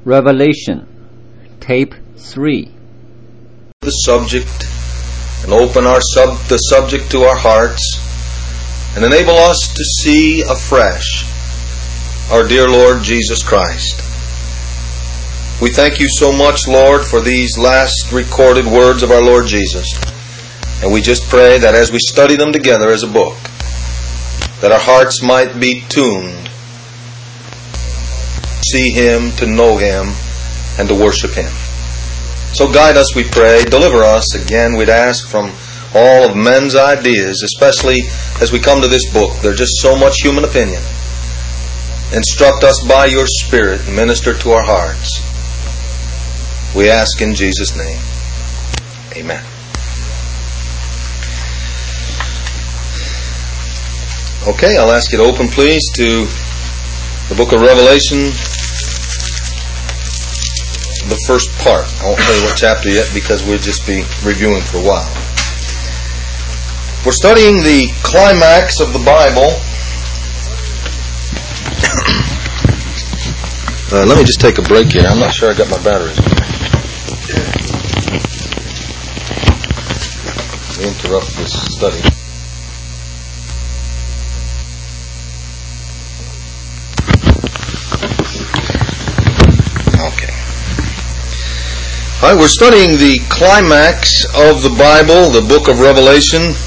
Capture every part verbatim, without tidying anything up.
Revelation, Tape three. The subject, and open our sub the subject to our hearts, and enable us to see afresh our dear Lord Jesus Christ. We thank you so much, Lord, for these last recorded words of our Lord Jesus. And we just pray that as we study them together as a book, that our hearts might be tuned to see Him, to know Him, and to worship Him. So guide us, we pray. Deliver us, again, we'd ask, from all of men's ideas, especially as we come to this book. There's just so much human opinion. Instruct us by your Spirit and minister to our hearts. We ask in Jesus' name. Amen. Okay, I'll ask you to open, please, to the book of Revelation, the first part. I won't tell you what chapter yet because we'll just be reviewing for a while. We're studying the climax of the Bible. uh, let me just take a break here. I'm not sure I got my batteries. Let me interrupt this study. All right, we're studying the climax of the Bible, the book of Revelation,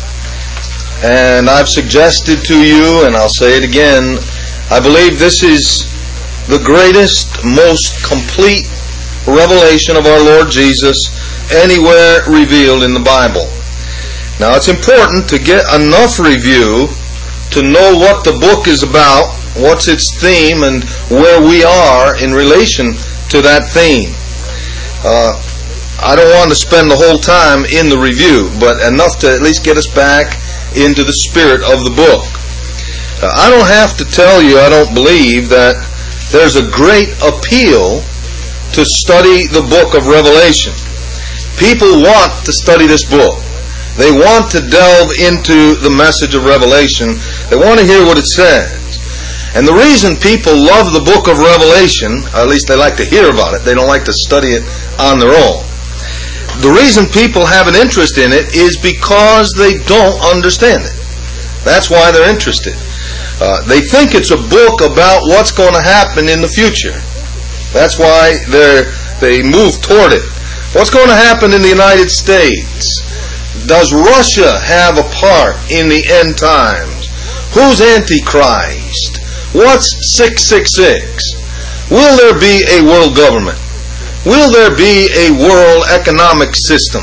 and I've suggested to you, and I'll say it again, I believe this is the greatest, most complete revelation of our Lord Jesus anywhere revealed in the Bible. Now, it's important to get enough review to know what the book is about, what's its theme, and where we are in relation to that theme. Uh, I don't want to spend the whole time in the review, but enough to at least get us back into the spirit of the book. Uh, I don't have to tell you, I don't believe, that there's a great appeal to study the book of Revelation. People want to study this book. They want to delve into the message of Revelation. They want to hear what it says. And the reason people love the book of Revelation, or at least they like to hear about it, they don't like to study it on their own. The reason people have an interest in it is because they don't understand it. That's why they're interested. Uh, they think it's a book about what's going to happen in the future. That's why they they move toward it. What's going to happen in the United States? Does Russia have a part in the end times? Who's Antichrist? What's six six six? Will there be a world government? Will there be a world economic system?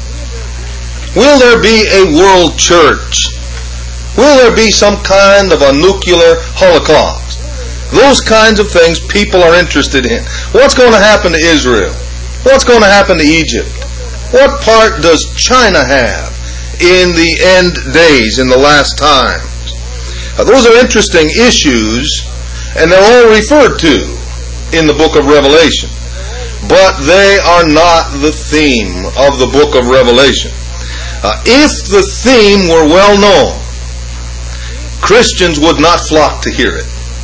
Will there be a world church? Will there be some kind of a nuclear holocaust? Those kinds of things people are interested in. What's going to happen to Israel? What's going to happen to Egypt? What part does China have in the end days, in the last times? Now, those are interesting issues, and they're all referred to in the book of Revelation. But they are not the theme of the book of Revelation. Uh, if the theme were well known, Christians would not flock to hear it.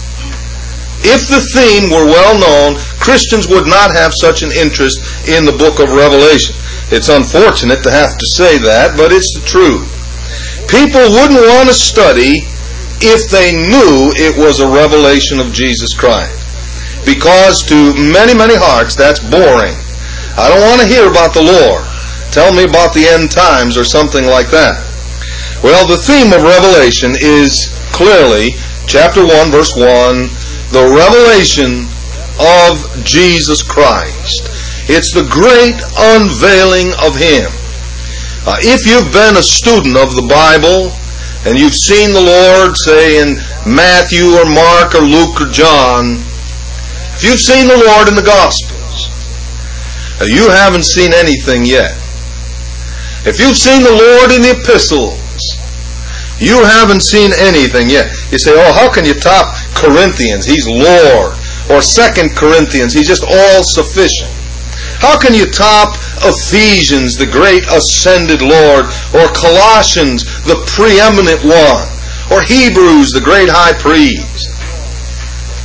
If the theme were well known, Christians would not have such an interest in the book of Revelation. It's unfortunate to have to say that, but it's the truth. People wouldn't want to study if they knew it was a revelation of Jesus Christ. Because to many, many hearts, that's boring. I don't want to hear about the Lord. Tell me about the end times or something like that. Well, the theme of Revelation is clearly, chapter one, verse one, the revelation of Jesus Christ. It's the great unveiling of Him. Uh, if you've been a student of the Bible, and you've seen the Lord, say, in Matthew or Mark or Luke or John, if you've seen the Lord in the Gospels, you haven't seen anything yet. If you've seen the Lord in the epistles, you haven't seen anything yet. You say, oh, how can you top Corinthians? He's Lord. Or Second Corinthians, He's just all-sufficient. How can you top Ephesians, the great ascended Lord, or Colossians, the preeminent one, or Hebrews, the great high priest?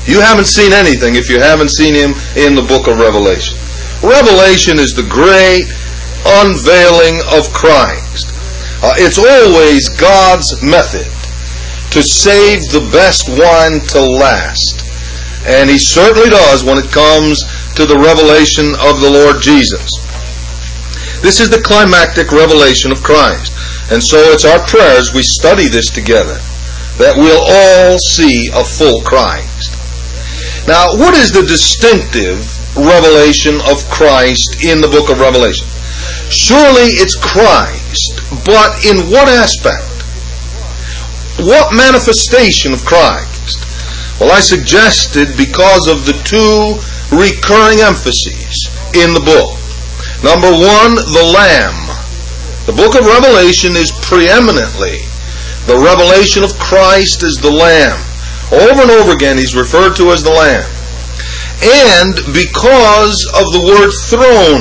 You haven't seen anything if you haven't seen him in the book of Revelation. Revelation is the great unveiling of Christ. Uh, it's always God's method to save the best wine to last. And he certainly does when it comes to the revelation of the Lord Jesus. This is the climactic revelation of Christ. And so it's our prayer as we study this together that we'll all see a full Christ. Now, what is the distinctive revelation of Christ in the book of Revelation? Surely it's Christ, but in what aspect? What manifestation of Christ? Well, I suggested because of the two recurring emphases in the book. Number one, the Lamb. The book of Revelation is preeminently the revelation of Christ as the Lamb. Over and over again, he's referred to as the Lamb. And because of the word throne,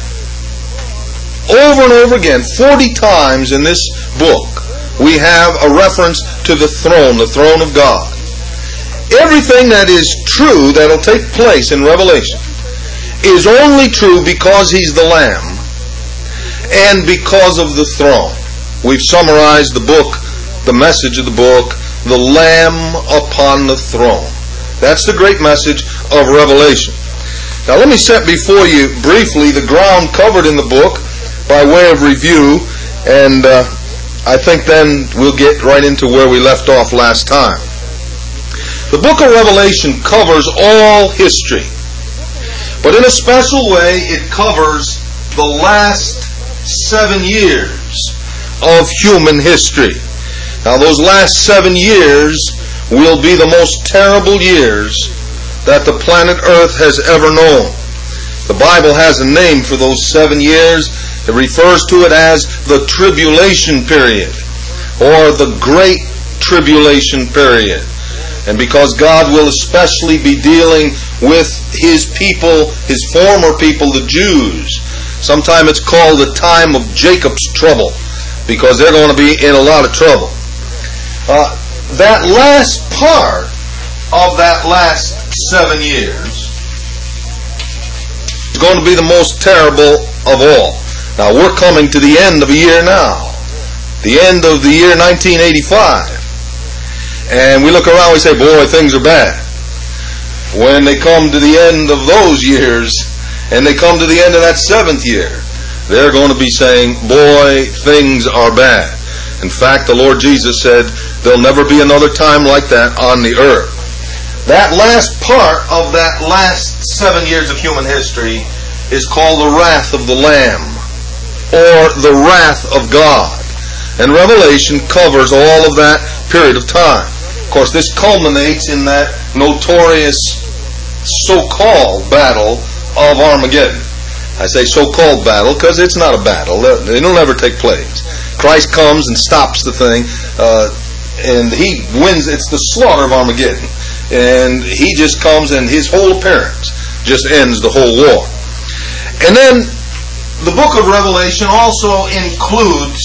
over and over again, forty times in this book, we have a reference to the throne, the throne of God. Everything that is true that will take place in Revelation is only true because he's the Lamb and because of the throne. We've summarized the book, the message of the book, the Lamb upon the throne. That's the great message of Revelation. Now let me set before you briefly the ground covered in the book by way of review, and uh, I think then we'll get right into where we left off last time. The book of Revelation covers all history, but in a special way it covers the last seven years of human history. Now those last seven years will be the most terrible years that the planet Earth has ever known. The Bible has a name for those seven years. It refers to it as the tribulation period, or the great tribulation period. And because God will especially be dealing with His people, His former people, the Jews, sometimes it's called the time of Jacob's trouble, because they're going to be in a lot of trouble. Uh, that last part of that last seven years is going to be the most terrible of all. Now, we're coming to the end of a year now, the end of the year nineteen eighty-five. And we look around and we say, boy, things are bad. When they come to the end of those years, and they come to the end of that seventh year, they're going to be saying, boy, things are bad. In fact, the Lord Jesus said, there'll never be another time like that on the earth. That last part of that last seven years of human history is called the wrath of the Lamb, or the wrath of God. And Revelation covers all of that period of time. Of course, this culminates in that notorious so-called battle of Armageddon. I say so-called battle because it's not a battle. It'll never take place. Christ comes and stops the thing, uh, and He wins. It's the slaughter of Armageddon. And He just comes, and His whole appearance just ends the whole war. And then the book of Revelation also includes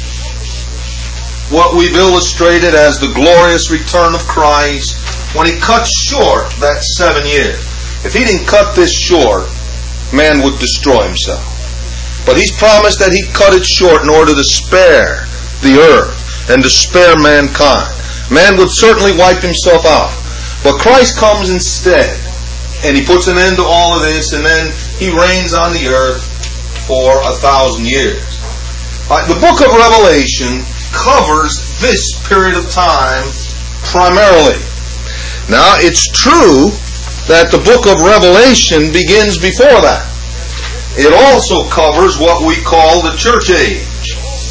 what we've illustrated as the glorious return of Christ when He cuts short that seven years. If He didn't cut this short, man would destroy himself. But He's promised that He'd cut it short in order to spare the earth and to spare mankind. Man would certainly wipe himself out. But Christ comes instead, and He puts an end to all of this, and then He reigns on the earth for a thousand years. Right, the book of Revelation covers this period of time primarily. Now, it's true that the book of Revelation begins before that. It also covers what we call the church age.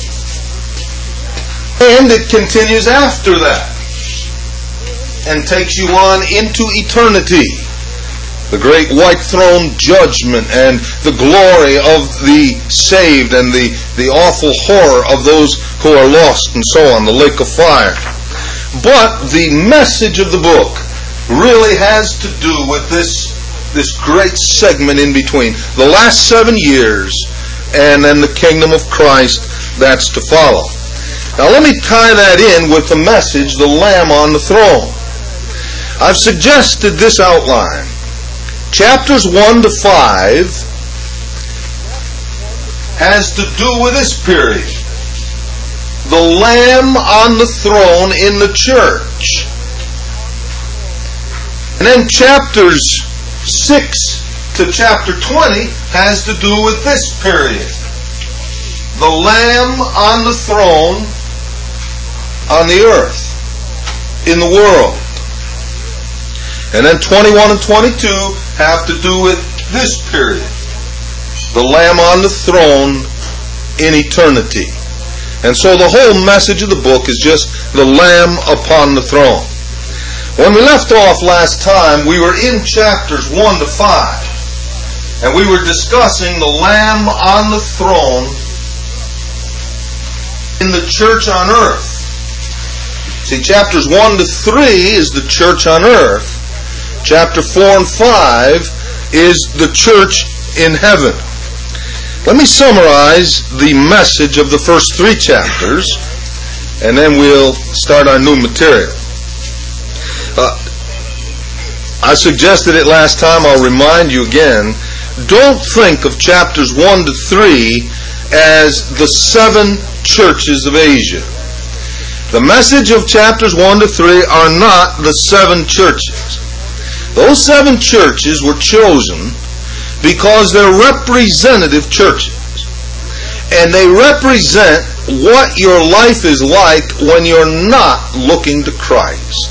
And it continues after that and takes you on into eternity. The great white throne judgment and the glory of the saved and the, the awful horror of those who are lost and so on, the lake of fire. But the message of the book really has to do with this, this great segment in between. The last seven years and then the kingdom of Christ that's to follow. Now let me tie that in with the message, the Lamb on the throne. I've suggested this outline. Chapters one to five has to do with this period. The Lamb on the throne in the church. And then chapters six to chapter twenty has to do with this period. The Lamb on the throne on the earth, in the world. And then twenty-one and twenty-two have to do with this period. The Lamb on the throne in eternity. And so the whole message of the book is just the Lamb upon the throne. When we left off last time, we were in chapters one to five. And we were discussing the Lamb on the throne in the church on earth. See, chapters one to three is the church on earth. Chapter four and five is the church in heaven. Let me summarize the message of the first three chapters, and then we'll start our new material. Uh, I suggested it last time, I'll remind you again. Don't think of chapters one to three as the seven churches of Asia. The message of chapters one to three are not the seven churches. Those seven churches were chosen because they're representative churches. And they represent what your life is like when you're not looking to Christ.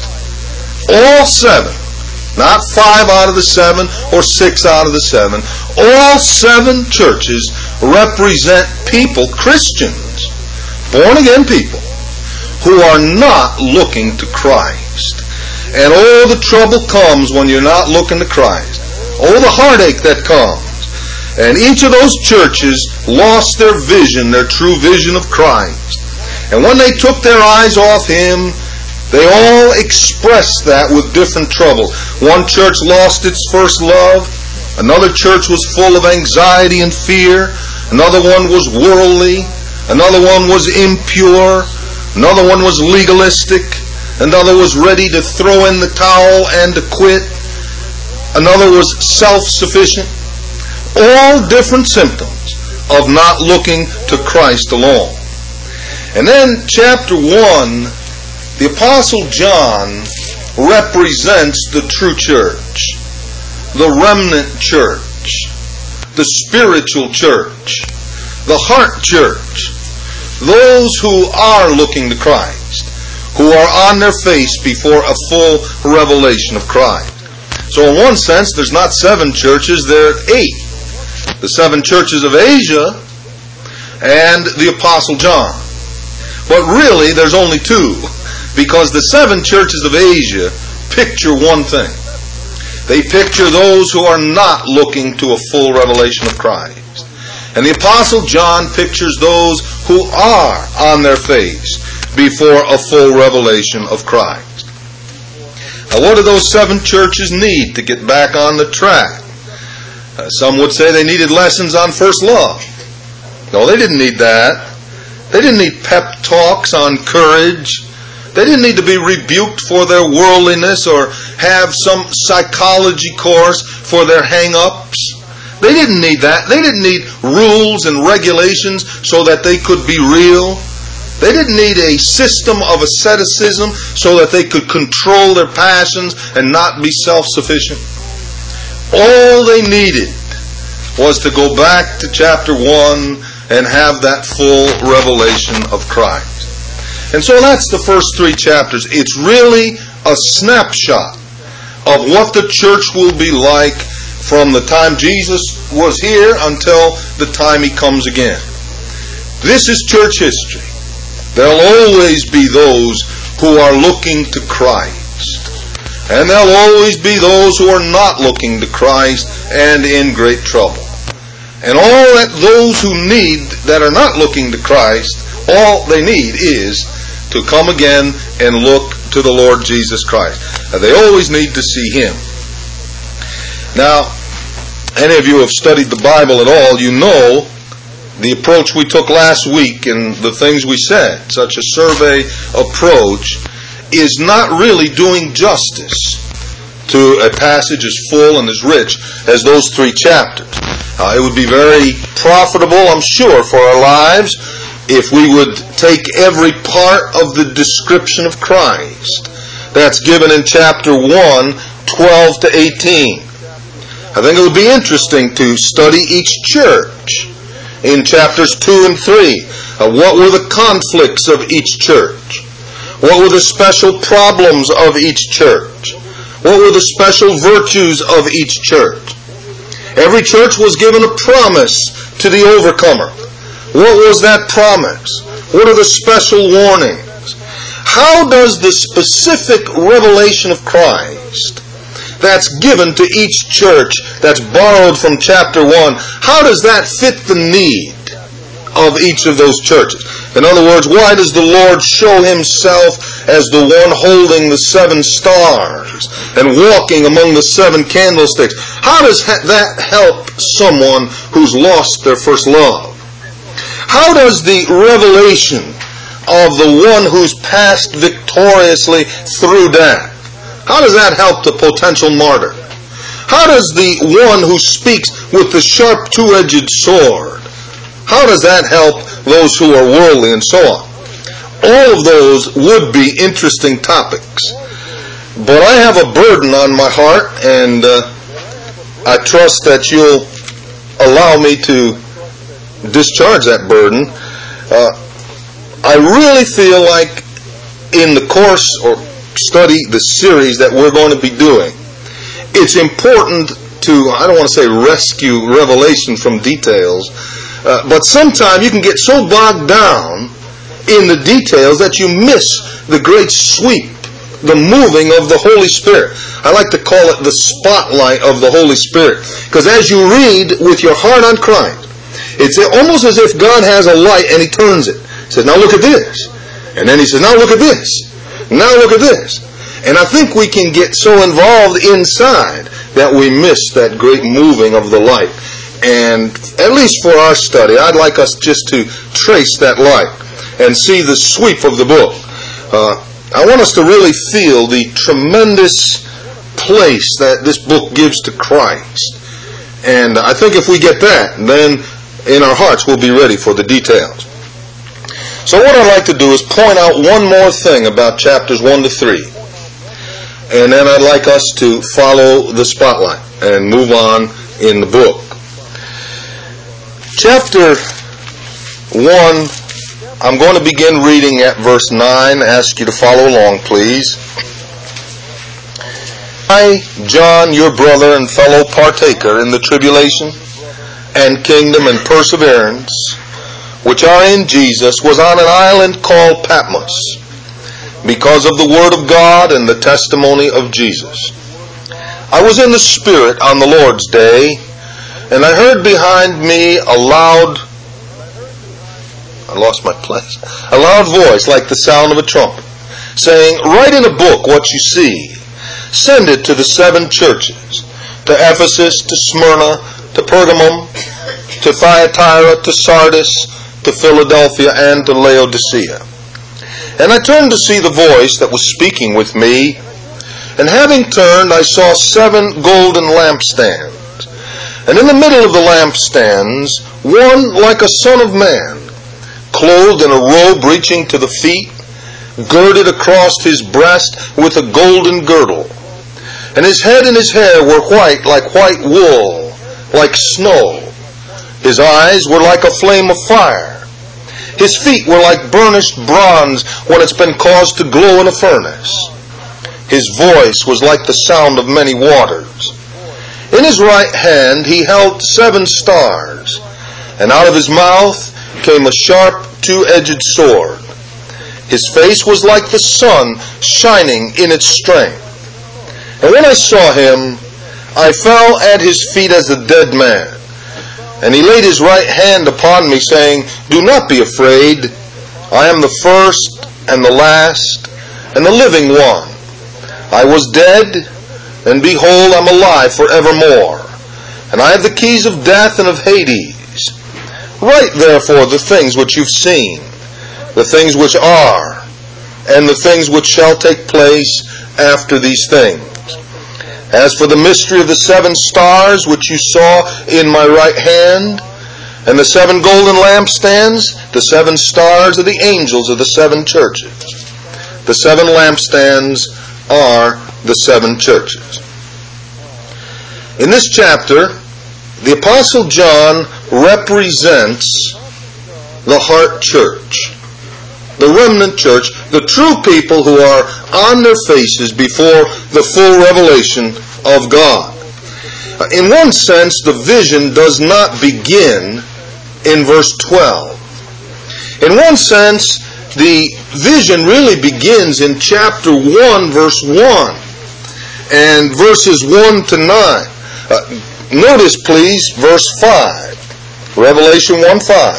All seven, not five out of the seven or six out of the seven, all seven churches represent people, Christians, born again people, who are not looking to Christ. And oh, the trouble comes when you're not looking to Christ. Oh, the heartache that comes. And each of those churches lost their vision, their true vision of Christ. And when they took their eyes off Him, they all expressed that with different trouble. One church lost its first love. Another church was full of anxiety and fear. Another one was worldly. Another one was impure. Another one was legalistic. Another was ready to throw in the towel and to quit. Another was self-sufficient. All different symptoms of not looking to Christ alone. And then chapter one, the Apostle John represents the true church, the remnant church, the spiritual church, the heart church, those who are looking to Christ, who are on their face before a full revelation of Christ. So in one sense, there's not seven churches, there are eight. The seven churches of Asia and the Apostle John. But really, there's only two, because the seven churches of Asia picture one thing. They picture those who are not looking to a full revelation of Christ. And the Apostle John pictures those who are on their face before a full revelation of Christ. Now, what do those seven churches need to get back on the track? Uh, some would say they needed lessons on first love. No, they didn't need that. They didn't need pep talks on courage. They didn't need to be rebuked for their worldliness or have some psychology course for their hang-ups. They didn't need that. They didn't need rules and regulations so that they could be real. They didn't need a system of asceticism so that they could control their passions and not be self-sufficient. All they needed was to go back to chapter one and have that full revelation of Christ. And so that's the first three chapters. It's really a snapshot of what the church will be like from the time Jesus was here until the time He comes again. This is church history. There'll always be those who are looking to Christ. And there'll always be those who are not looking to Christ and in great trouble. And all that those who need, that are not looking to Christ, all they need is to come again and look to the Lord Jesus Christ. And they always need to see Him. Now, any of you who have studied the Bible at all, you know the approach we took last week and the things we said. Such a survey approach is not really doing justice to a passage as full and as rich as those three chapters. Uh, it would be very profitable, I'm sure, for our lives if we would take every part of the description of Christ that's given in chapter one, twelve to eighteen. I think it would be interesting to study each church in chapters two and three. Uh, what were the conflicts of each church? What were the special problems of each church? What were the special virtues of each church? Every church was given a promise to the overcomer. What was that promise? What are the special warnings? How does the specific revelation of Christ that's given to each church, that's borrowed from chapter one, how does that fit the need of each of those churches? In other words, why does the Lord show Himself as the one holding the seven stars and walking among the seven candlesticks? How does that help someone who's lost their first love? How does the revelation of the one who's passed victoriously through death, how does that help the potential martyr? How does the one who speaks with the sharp two-edged sword, how does that help those who are worldly and so on? All of those would be interesting topics. But I have a burden on my heart, and uh, I trust that you'll allow me to discharge that burden. Uh, I really feel like in the course or study, the series that we're going to be doing, it's important to, I don't want to say rescue revelation from details, uh, but sometimes you can get so bogged down in the details that you miss the great sweep, the moving of the Holy Spirit. I like to call it the spotlight of the Holy Spirit, because as you read with your heart on Christ, it's almost as if God has a light and He turns it. He says, now look at this. And then He says, now look at this. Now look at this. And I think we can get so involved inside that we miss that great moving of the light. And at least for our study, I'd like us just to trace that light and see the sweep of the book. Uh, I want us to really feel the tremendous place that this book gives to Christ. And I think if we get that, then in our hearts we'll be ready for the details. So what I'd like to do is point out one more thing about chapters one to three. And then I'd like us to follow the spotlight and move on in the book. Chapter one, I'm going to begin reading at verse nine. I ask you to follow along, please. I, John, your brother and fellow partaker in the tribulation and kingdom and perseverance, which are in Jesus, was on an island called Patmos, because of the word of God and the testimony of Jesus. I was in the Spirit on the Lord's day, and I heard behind me a loud, I lost my place, a loud voice like the sound of a trumpet, saying, write in a book what you see. Send it to the seven churches, to Ephesus, to Smyrna, to Pergamum, to Thyatira, to Sardis, to Philadelphia, and to Laodicea. And I turned to see the voice that was speaking with me, and having turned, I saw seven golden lampstands. And in the middle of the lampstands, one like a son of man, clothed in a robe reaching to the feet, girded across his breast with a golden girdle. And his head and his hair were white like white wool, like snow. His eyes were like a flame of fire. His feet were like burnished bronze when it's been caused to glow in a furnace. His voice was like the sound of many waters. In his right hand he held seven stars, and out of his mouth came a sharp two-edged sword. His face was like the sun shining in its strength. And when I saw him, I fell at his feet as a dead man. And he laid his right hand upon me, saying, do not be afraid. I am the first and the last and the living one. I was dead, and behold, I'm alive forevermore. And I have the keys of death and of Hades. Write therefore the things which you've seen, the things which are, and the things which shall take place after these things. As for the mystery of the seven stars which you saw in my right hand, and the seven golden lampstands, the seven stars are the angels of the seven churches. The seven lampstands are the seven churches. In this chapter, the Apostle John represents the heart church, the remnant church, the true people who are on their faces before the full revelation of God. In one sense, the vision does not begin in verse twelve. In one sense, the vision really begins in chapter one, verse one, and verses one to nine. Uh, notice, please, verse five. Revelation one five.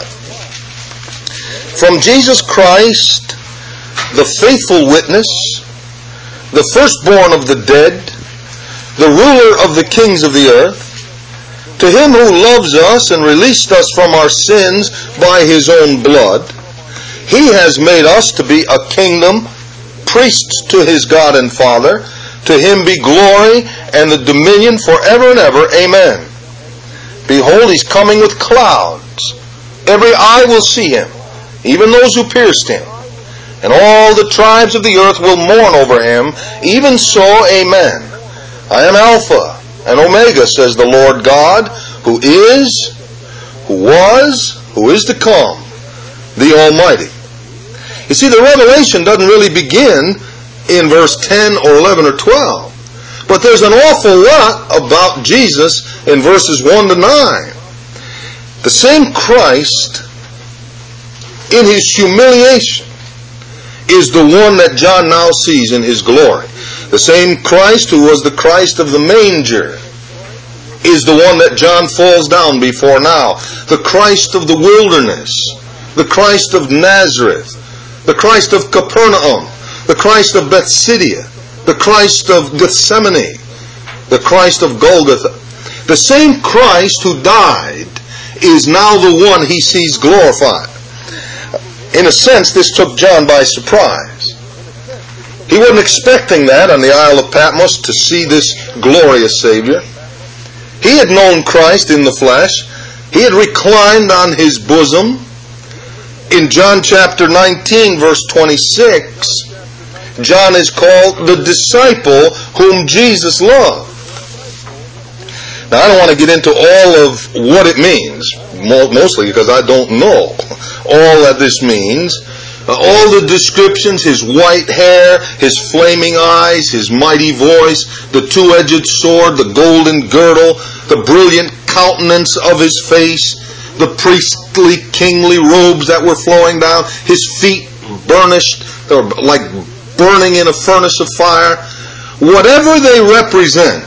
From Jesus Christ, the faithful witness, the firstborn of the dead, the ruler of the kings of the earth, to him who loves us and released us from our sins by his own blood, he has made us to be a kingdom, priests to his God and Father. To him be glory and the dominion forever and ever. Amen. Behold, he's coming with clouds. Every eye will see him, even those who pierced him. And all the tribes of the earth will mourn over him. Even so, amen. I am Alpha and Omega, says the Lord God, who is, who was, who is to come, the Almighty. You see, the revelation doesn't really begin in verse ten or eleven or twelve. But there's an awful lot about Jesus in verses one to nine. The same Christ, in his humiliation, is the one that John now sees in his glory. The same Christ who was the Christ of the manger is the one that John falls down before now. The Christ of the wilderness, the Christ of Nazareth, the Christ of Capernaum, the Christ of Bethsaida, the Christ of Gethsemane, the Christ of Golgotha. The same Christ who died is now the one he sees glorified. In a sense, this took John by surprise. He wasn't expecting that on the Isle of Patmos to see this glorious Savior. He had known Christ in the flesh. He had reclined on his bosom. In John chapter nineteen, verse twenty-six, John is called the disciple whom Jesus loved. Now, I don't want to get into all of what it means, mostly because I don't know all that this means. All the descriptions, his white hair, his flaming eyes, his mighty voice, the two-edged sword, the golden girdle, the brilliant countenance of his face, the priestly, kingly robes that were flowing down, his feet burnished, or like burning in a furnace of fire. Whatever they represent,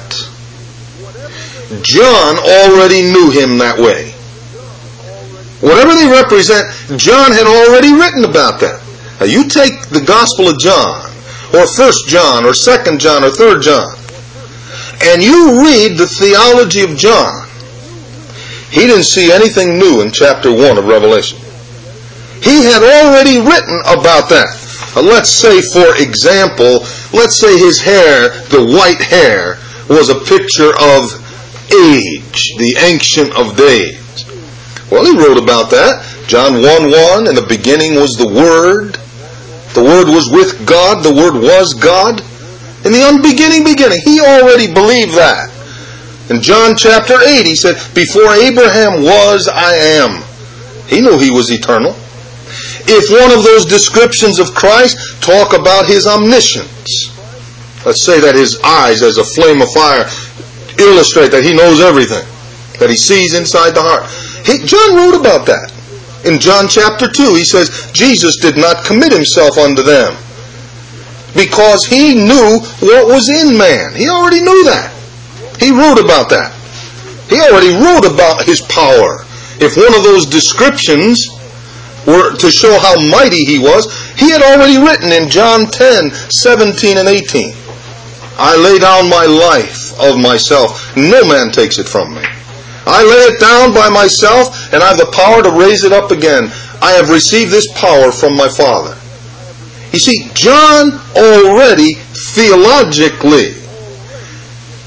John already knew him that way. Whatever they represent, John had already written about that. Now you take the Gospel of John, or First John, or Second John, or Third John, and you read the theology of John. He didn't see anything new in chapter one of Revelation. He had already written about that. Now let's say, for example, let's say his hair, the white hair, was a picture of age, the Ancient of Days. Well, he wrote about that. John one one, in the beginning was the Word. The Word was with God. The Word was God. In the unbeginning beginning. He already believed that. In John chapter eight, he said, before Abraham was, I am. He knew he was eternal. If one of those descriptions of Christ talk about his omniscience, let's say that his eyes as a flame of fire illustrate that he knows everything, that he sees inside the heart. He, John wrote about that. In John chapter two, he says, Jesus did not commit himself unto them because he knew what was in man. He already knew that. He wrote about that. He already wrote about his power. If one of those descriptions were to show how mighty he was, he had already written in John ten, seventeen and eighteen, I lay down my life of myself. No man takes it from me. I lay it down by myself, and I have the power to raise it up again. I have received this power from my Father. You see, John already theologically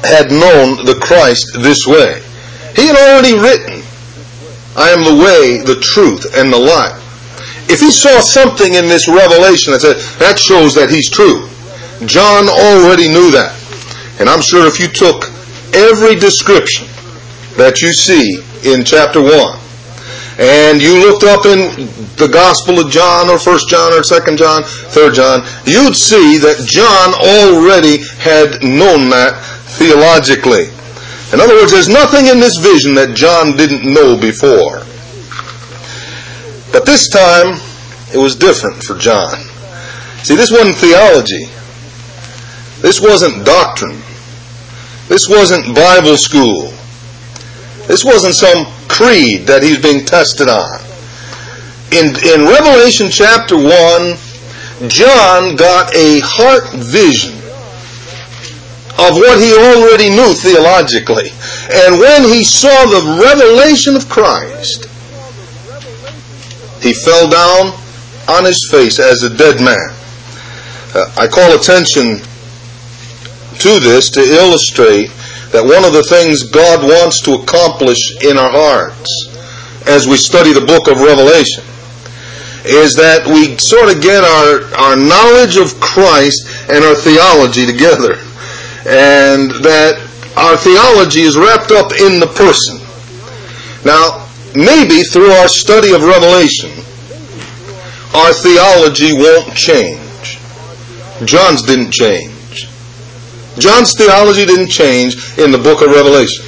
had known the Christ this way. He had already written, I am the way, the truth, and the life. If he saw something in this revelation that said, that shows that he's true, John already knew that. And I'm sure if you took every description that you see in chapter one, and you looked up in the Gospel of John, or First John, or Second John, Third John, you'd see that John already had known that theologically. In other words, there's nothing in this vision that John didn't know before. But this time, it was different for John. See, this wasn't theology. This wasn't doctrine. This wasn't Bible school. This wasn't some creed that he's being tested on. In, in Revelation chapter one, John got a heart vision of what he already knew theologically. And when he saw the revelation of Christ, he fell down on his face as a dead man. Uh, I call attention to this to illustrate that one of the things God wants to accomplish in our hearts as we study the book of Revelation is that we sort of get our, our knowledge of Christ and our theology together. And that our theology is wrapped up in the person. Now, maybe through our study of Revelation, our theology won't change. John's didn't change. John's theology didn't change in the book of Revelation.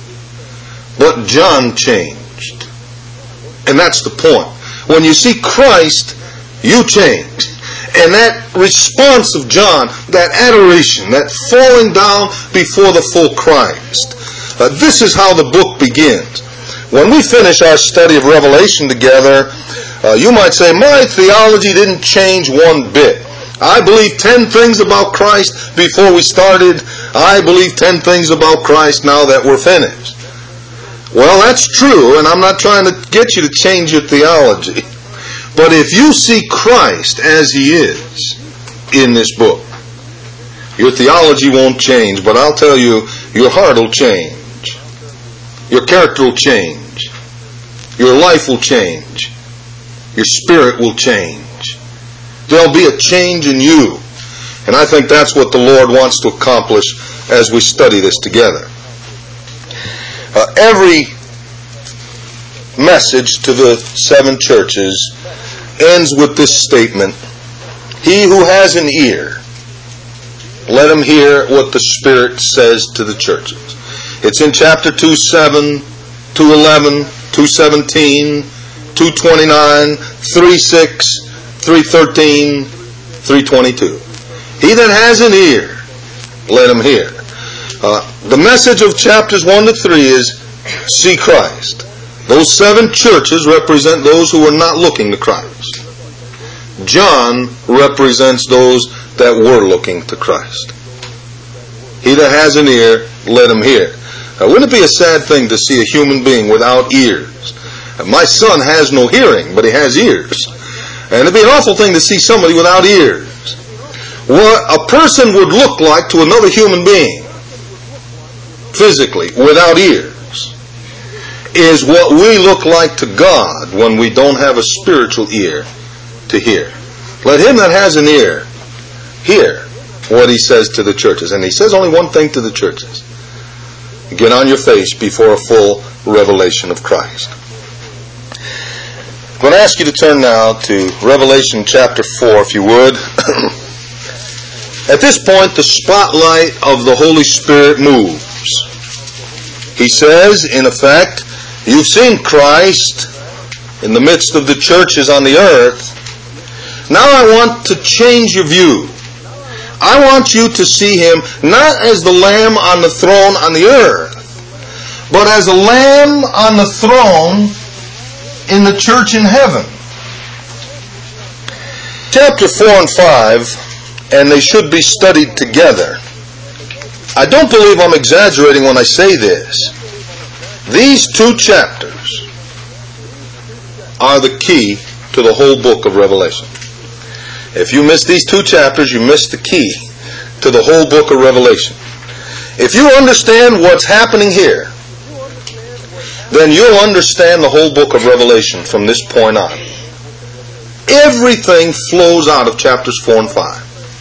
But John changed. And that's the point. When you see Christ, you change. And that response of John, that adoration, that falling down before the full Christ, uh, this is how the book begins. When we finish our study of Revelation together, uh, you might say, my theology didn't change one bit. I believe ten things about Christ before we started. I believe ten things about Christ now that we're finished. Well, that's true, and I'm not trying to get you to change your theology. But if you see Christ as he is in this book, your theology won't change, but I'll tell you, your heart will change. Your character will change. Your life will change. Your spirit will change. There'll be a change in you. And I think that's what the Lord wants to accomplish as we study this together. Uh, every message to the seven churches ends with this statement, he who has an ear, let him hear what the Spirit says to the churches. It's in chapter two seven, two eleven, two seventeen, two twenty-nine, three six, three thirteen, three twenty-two. He that has an ear, let him hear. Uh, the message of chapters one to three is, see Christ. Those seven churches represent those who are not looking to Christ. John represents those that were looking to Christ. He that has an ear, let him hear. Now, wouldn't it be a sad thing to see a human being without ears? My son has no hearing, but he has ears. And it'd be an awful thing to see somebody without ears. What a person would look like to another human being, physically, without ears, is what we look like to God when we don't have a spiritual ear to hear. Let him that has an ear hear what he says to the churches. And he says only one thing to the churches. Get on your face before a full revelation of Christ. I'm going to ask you to turn now to Revelation chapter four, if you would. At this point, the spotlight of the Holy Spirit moves. He says, in effect, you've seen Christ in the midst of the churches on the earth. Now I want to change your view. I want you to see him not as the Lamb on the throne on the earth, but as a Lamb on the throne in the church in heaven. Chapter four and five, and they should be studied together. I don't believe I'm exaggerating when I say this. These two chapters are the key to the whole book of Revelation. If you miss these two chapters, you miss the key to the whole book of Revelation. If you understand what's happening here, then you'll understand the whole book of Revelation from this point on. Everything flows out of chapters four and five.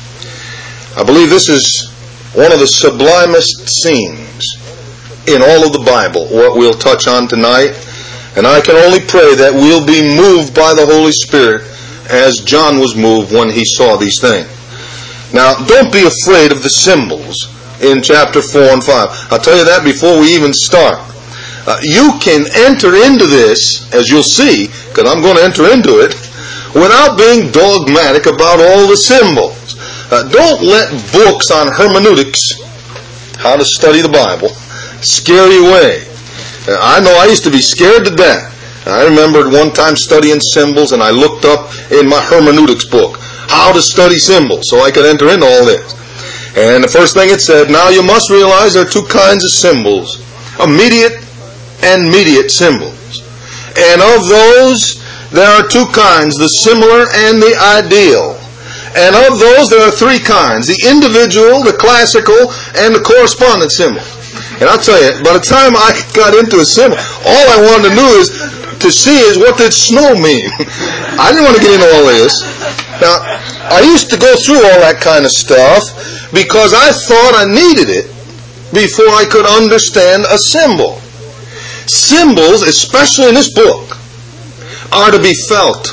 I believe this is one of the sublimest scenes in all of the Bible, what we'll touch on tonight. And I can only pray that we'll be moved by the Holy Spirit as John was moved when he saw these things. Now, don't be afraid of the symbols in chapter four and five. I'll tell you that before we even start. Uh, you can enter into this, as you'll see, because I'm going to enter into it, without being dogmatic about all the symbols. Uh, don't let books on hermeneutics, how to study the Bible, scare you away. Uh, I know I used to be scared to death. I remembered one time studying symbols, and I looked up in my hermeneutics book how to study symbols so I could enter into all this. And the first thing it said, now you must realize there are two kinds of symbols, immediate and mediate symbols. And of those, there are two kinds, the similar and the ideal. And of those, there are three kinds, the individual, the classical, and the correspondent symbol. And I'll tell you, by the time I got into a symbol, all I wanted to do is to see is what did snow mean. I didn't want to get into all this. Now, I used to go through all that kind of stuff because I thought I needed it before I could understand a symbol. Symbols, especially in this book, are to be felt.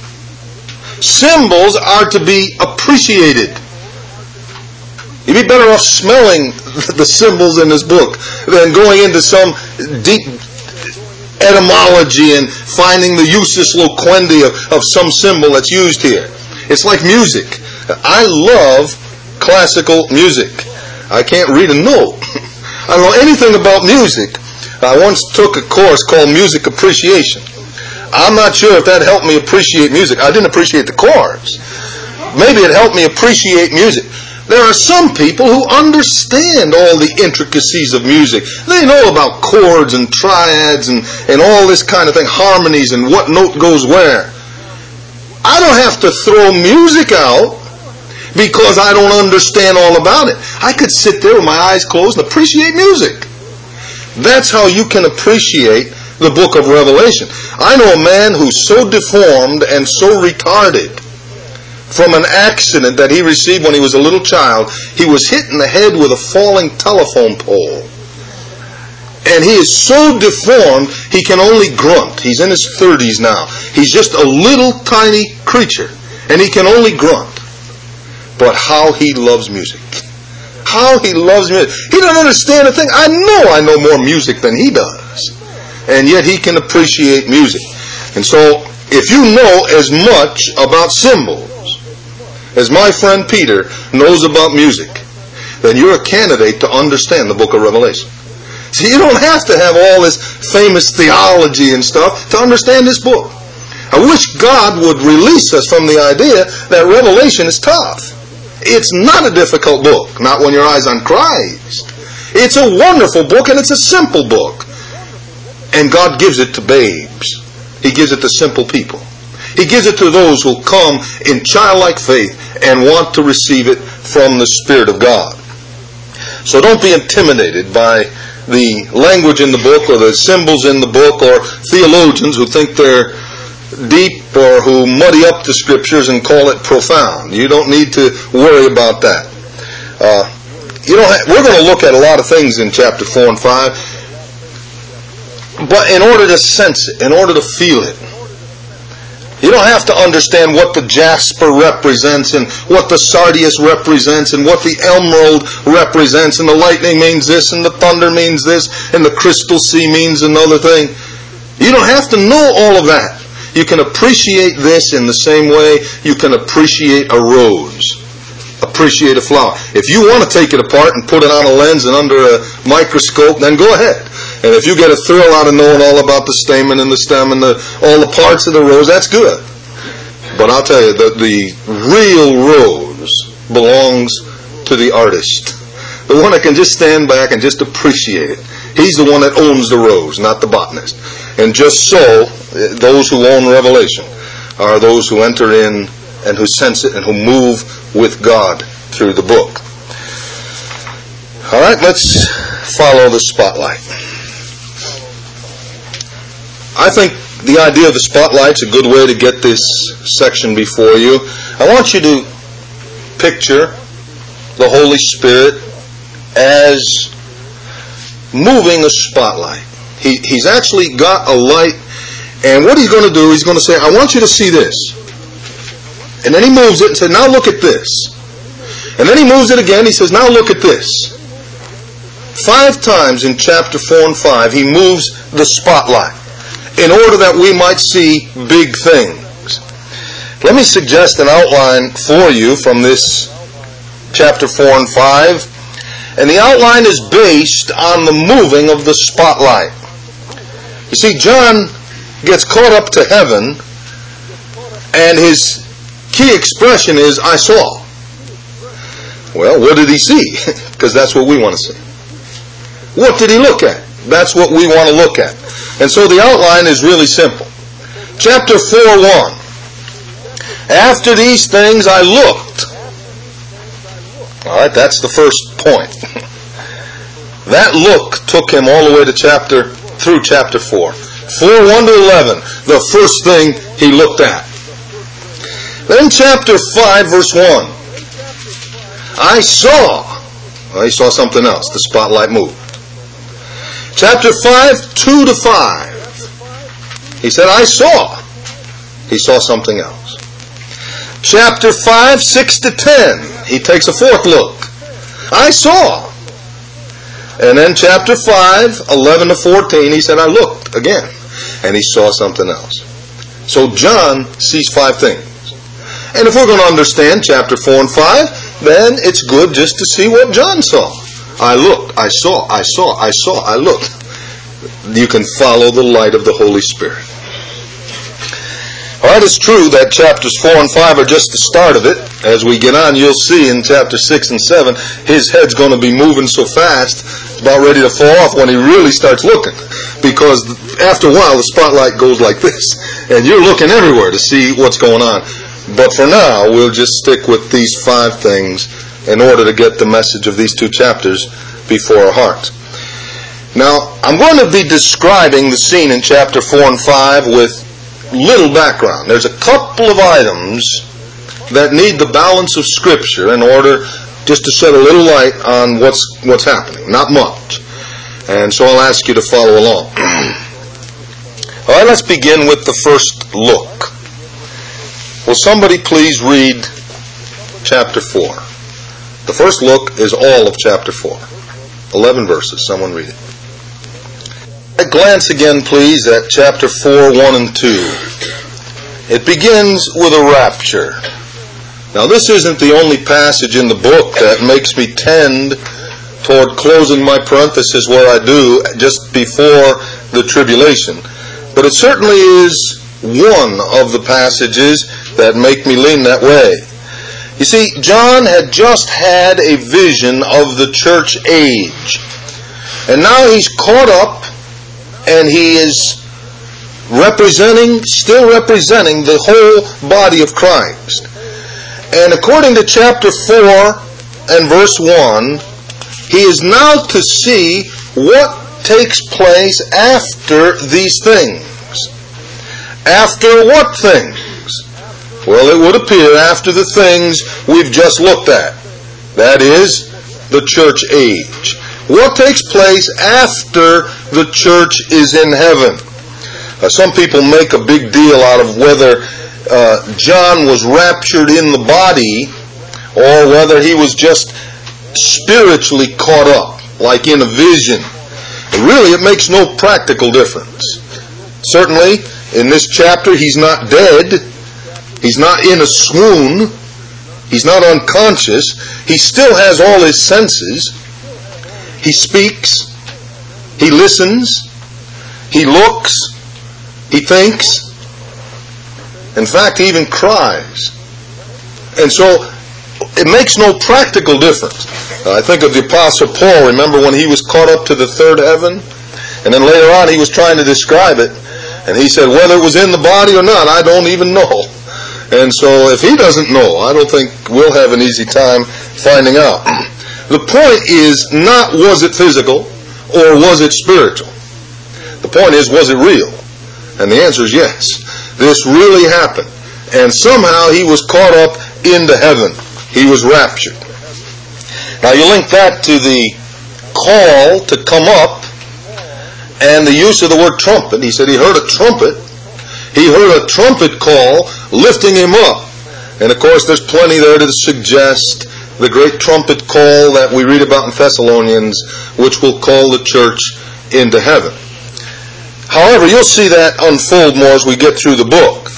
Symbols are to be appreciated. You'd be better off smelling the symbols in this book than going into some deep etymology and finding the usus loquendi of, of some symbol that's used here. It's like music. I love classical music. I can't read a note. I don't know anything about music. I once took a course called Music Appreciation. I'm not sure if that helped me appreciate music. I didn't appreciate the chords. Maybe it helped me appreciate music. There are some people who understand all the intricacies of music. They know about chords and triads and, and all this kind of thing, harmonies and what note goes where. I don't have to throw music out because I don't understand all about it. I could sit there with my eyes closed and appreciate music. That's how you can appreciate the book of Revelation. I know a man who's so deformed and so retarded from an accident that he received when he was a little child. He was hit in the head with a falling telephone pole. And he is so deformed, he can only grunt. He's in his thirties now. He's just a little tiny creature, and he can only grunt. But how he loves music. How he loves music. He doesn't understand a thing. I know I know more music than he does. And yet he can appreciate music. And so, if you know as much about symbols as my friend Peter knows about music, then you're a candidate to understand the book of Revelation. See, you don't have to have all this famous theology and stuff to understand this book. I wish God would release us from the idea that Revelation is tough. It's not a difficult book, not when your eyes on Christ. It's a wonderful book, and it's a simple book. And God gives it to babes. He gives it to simple people. He gives it to those who come in childlike faith and want to receive it from the Spirit of God. So don't be intimidated by the language in the book or the symbols in the book or theologians who think they're deep or who muddy up the scriptures and call it profound. You don't need to worry about that. Uh, you know, we're going to look at a lot of things in chapter four and five, but in order to sense it, in order to feel it, you don't have to understand what the jasper represents and what the sardius represents and what the emerald represents, and the lightning means this and the thunder means this and the crystal sea means another thing. You don't have to know all of that. You can appreciate this in the same way you can appreciate a rose, appreciate a flower. If you want to take it apart and put it on a lens and under a microscope, then go ahead. And if you get a thrill out of knowing all about the stamen and the stem and the, all the parts of the rose, that's good. But I'll tell you, the, the real rose belongs to the artist. The one that can just stand back and just appreciate it. He's the one that owns the rose, not the botanist. And just so, those who own Revelation are those who enter in and who sense it and who move with God through the book. All right, let's follow the spotlight. I think the idea of the spotlight's a good way to get this section before you. I want you to picture the Holy Spirit as moving a spotlight. He, he's actually got a light, and what he's going to do, he's going to say, I want you to see this. And then he moves it and says, now look at this. And then he moves it again, he says, now look at this. Five times in chapter four and five, he moves the spotlight in order that we might see big things. Let me suggest an outline for you from this chapter four and five. And the outline is based on the moving of the spotlight. You see, John gets caught up to heaven, and his key expression is, I saw. Well, what did he see? Because that's what we want to see. What did he look at? That's what we want to look at. And so the outline is really simple. Chapter four one. After these things I looked. Alright, that's the first point. That look took him all the way to chapter, through chapter four. four one to eleven, the first thing he looked at. Then chapter five verse one. I saw. Well, he saw something else. The spotlight moved. Chapter five, two to five. He said, I saw. He saw something else. Chapter five, six to ten. He takes a fourth look. I saw. And then chapter five, eleven to fourteen, he said, I looked again. And he saw something else. So John sees five things. And if we're going to understand chapter four and five, then it's good just to see what John saw. I looked, I saw, I saw, I saw, I looked. You can follow the light of the Holy Spirit. Alright, it's true that chapters four and five are just the start of it. As we get on, you'll see in chapter six and seven, his head's going to be moving so fast, it's about ready to fall off when he really starts looking. Because after a while, the spotlight goes like this, and you're looking everywhere to see what's going on. But for now, we'll just stick with these five things in order to get the message of these two chapters before our hearts. Now, I'm going to be describing the scene in chapter four and five with little background. There's a couple of items that need the balance of Scripture in order just to shed a little light on what's what's happening. Not much. And so I'll ask you to follow along. All right, let's begin with the first look. Will somebody please read chapter four? The first look is all of chapter four. Eleven verses. Someone read it. Glance again, please, at chapter four, one and two. It begins with a rapture. Now, this isn't the only passage in the book that makes me tend toward closing my parenthesis where I do just before the tribulation. But it certainly is one of the passages that make me lean that way. You see, John had just had a vision of the church age. And now he's caught up and he is representing, still representing the whole body of Christ. And according to chapter four and verse one, he is now to see what takes place after these things. After what things? Well, it would appear after the things we've just looked at. That is, the church age. What takes place after the church is in heaven? Uh, some people make a big deal out of whether uh, John was raptured in the body or whether he was just spiritually caught up, like in a vision. But really, it makes no practical difference. Certainly, in this chapter, he's not dead. He's not in a swoon. He's not unconscious. He still has all his senses. He speaks. He listens. He looks. He thinks. In fact, he even cries. And so, it makes no practical difference. Uh, I think of the Apostle Paul. Remember when he was caught up to the third heaven? And then later on, he was trying to describe it. And he said, whether it was in the body or not, I don't even know. And so if he doesn't know, I don't think we'll have an easy time finding out. The point is not was it physical or was it spiritual. The point is, was it real? And the answer is yes. This really happened. And somehow he was caught up into heaven. He was raptured. Now you link that to the call to come up and the use of the word trumpet. He said he heard a trumpet. He heard a trumpet call lifting him up. And of course there's plenty there to suggest the great trumpet call that we read about in Thessalonians, which will call the church into heaven. However, you'll see that unfold more as we get through the book.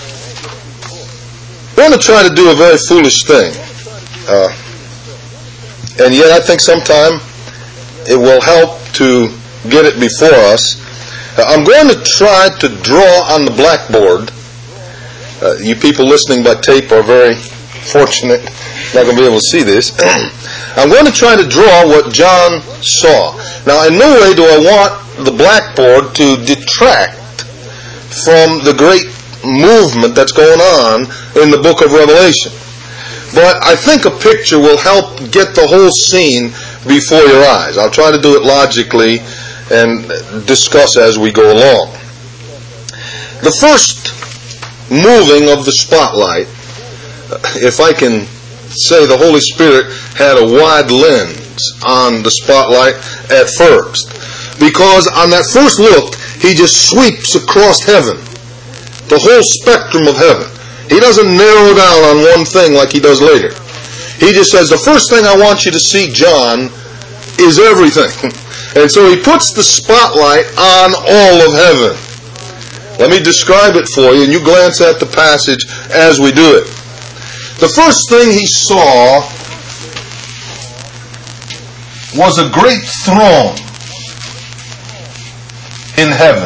We're going to try to do a very foolish thing. Uh, and yet I think sometime it will help to get it before us. Uh, I'm going to try to draw on the blackboard. Uh, you people listening by tape are very fortunate. Not going to be able to see this. I'm going to try to draw what John saw. Now, in no way do I want the blackboard to detract from the great movement that's going on in the book of Revelation. But I think a picture will help get the whole scene before your eyes. I'll try to do it logically and discuss as we go along. The first moving of the spotlight, if I can say, the Holy Spirit had a wide lens on the spotlight at first. Because on that first look, he just sweeps across heaven. The whole spectrum of heaven. He doesn't narrow down on one thing like he does later. He just says, the first thing I want you to see, John, is everything. And so he puts the spotlight on all of heaven. Let me describe it for you, and you glance at the passage as we do it. The first thing he saw was a great throne in heaven.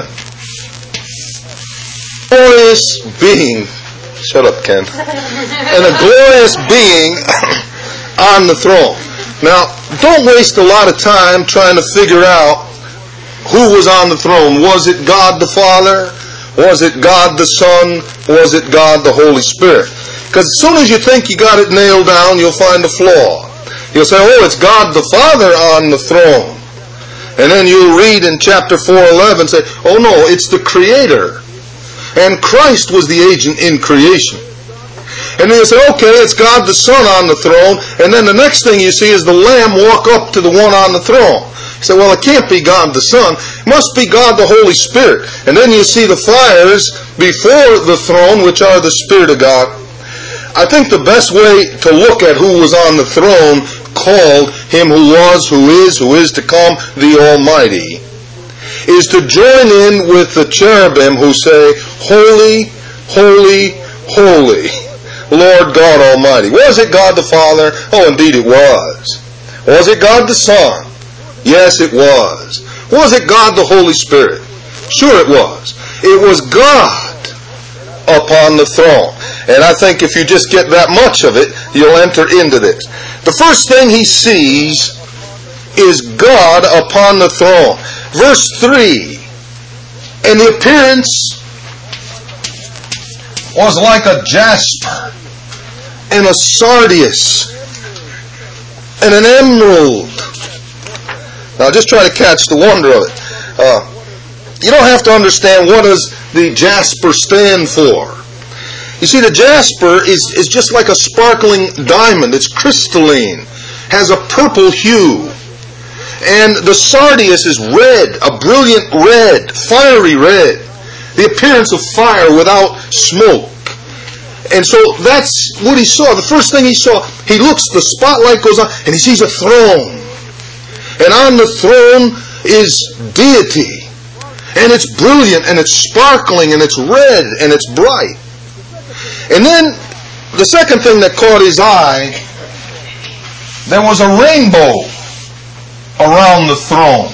Glorious being, shut up, Ken, and a glorious being on the throne. Now, don't waste a lot of time trying to figure out who was on the throne. Was it God the Father? Was it God the Son? Was it God the Holy Spirit? Because as soon as you think you got it nailed down, you'll find a flaw. You'll say, oh, it's God the Father on the throne. And then you'll read in chapter four eleven, say, oh no, it's the Creator. And Christ was the agent in creation. And then you say, okay, it's God the Son on the throne. And then the next thing you see is the Lamb walk up to the one on the throne. You say, well, it can't be God the Son. It must be God the Holy Spirit. And then you see the fires before the throne, which are the Spirit of God. I think the best way to look at who was on the throne, called Him who was, who is, who is to come, the Almighty, is to join in with the cherubim who say, Holy, holy, holy, Lord God Almighty. Was it God the Father? Oh, indeed it was. Was it God the Son? Yes, it was. Was it God the Holy Spirit? Sure it was. It was God upon the throne. And I think if you just get that much of it, you'll enter into this. The first thing he sees is God upon the throne. Verse three, and the appearance was like a jasper, and a sardius, and an emerald. Now just try to catch the wonder of it. Uh, you don't have to understand what does the jasper stand for. You see, the jasper is, is just like a sparkling diamond. It's crystalline, has a purple hue. And the sardius is red, a brilliant red, fiery red. The appearance of fire without smoke. And so that's what he saw. The first thing he saw, he looks, the spotlight goes on, and he sees a throne. And on the throne is deity. And it's brilliant, and it's sparkling, and it's red, and it's bright. And then, the second thing that caught his eye, there was a rainbow around the throne.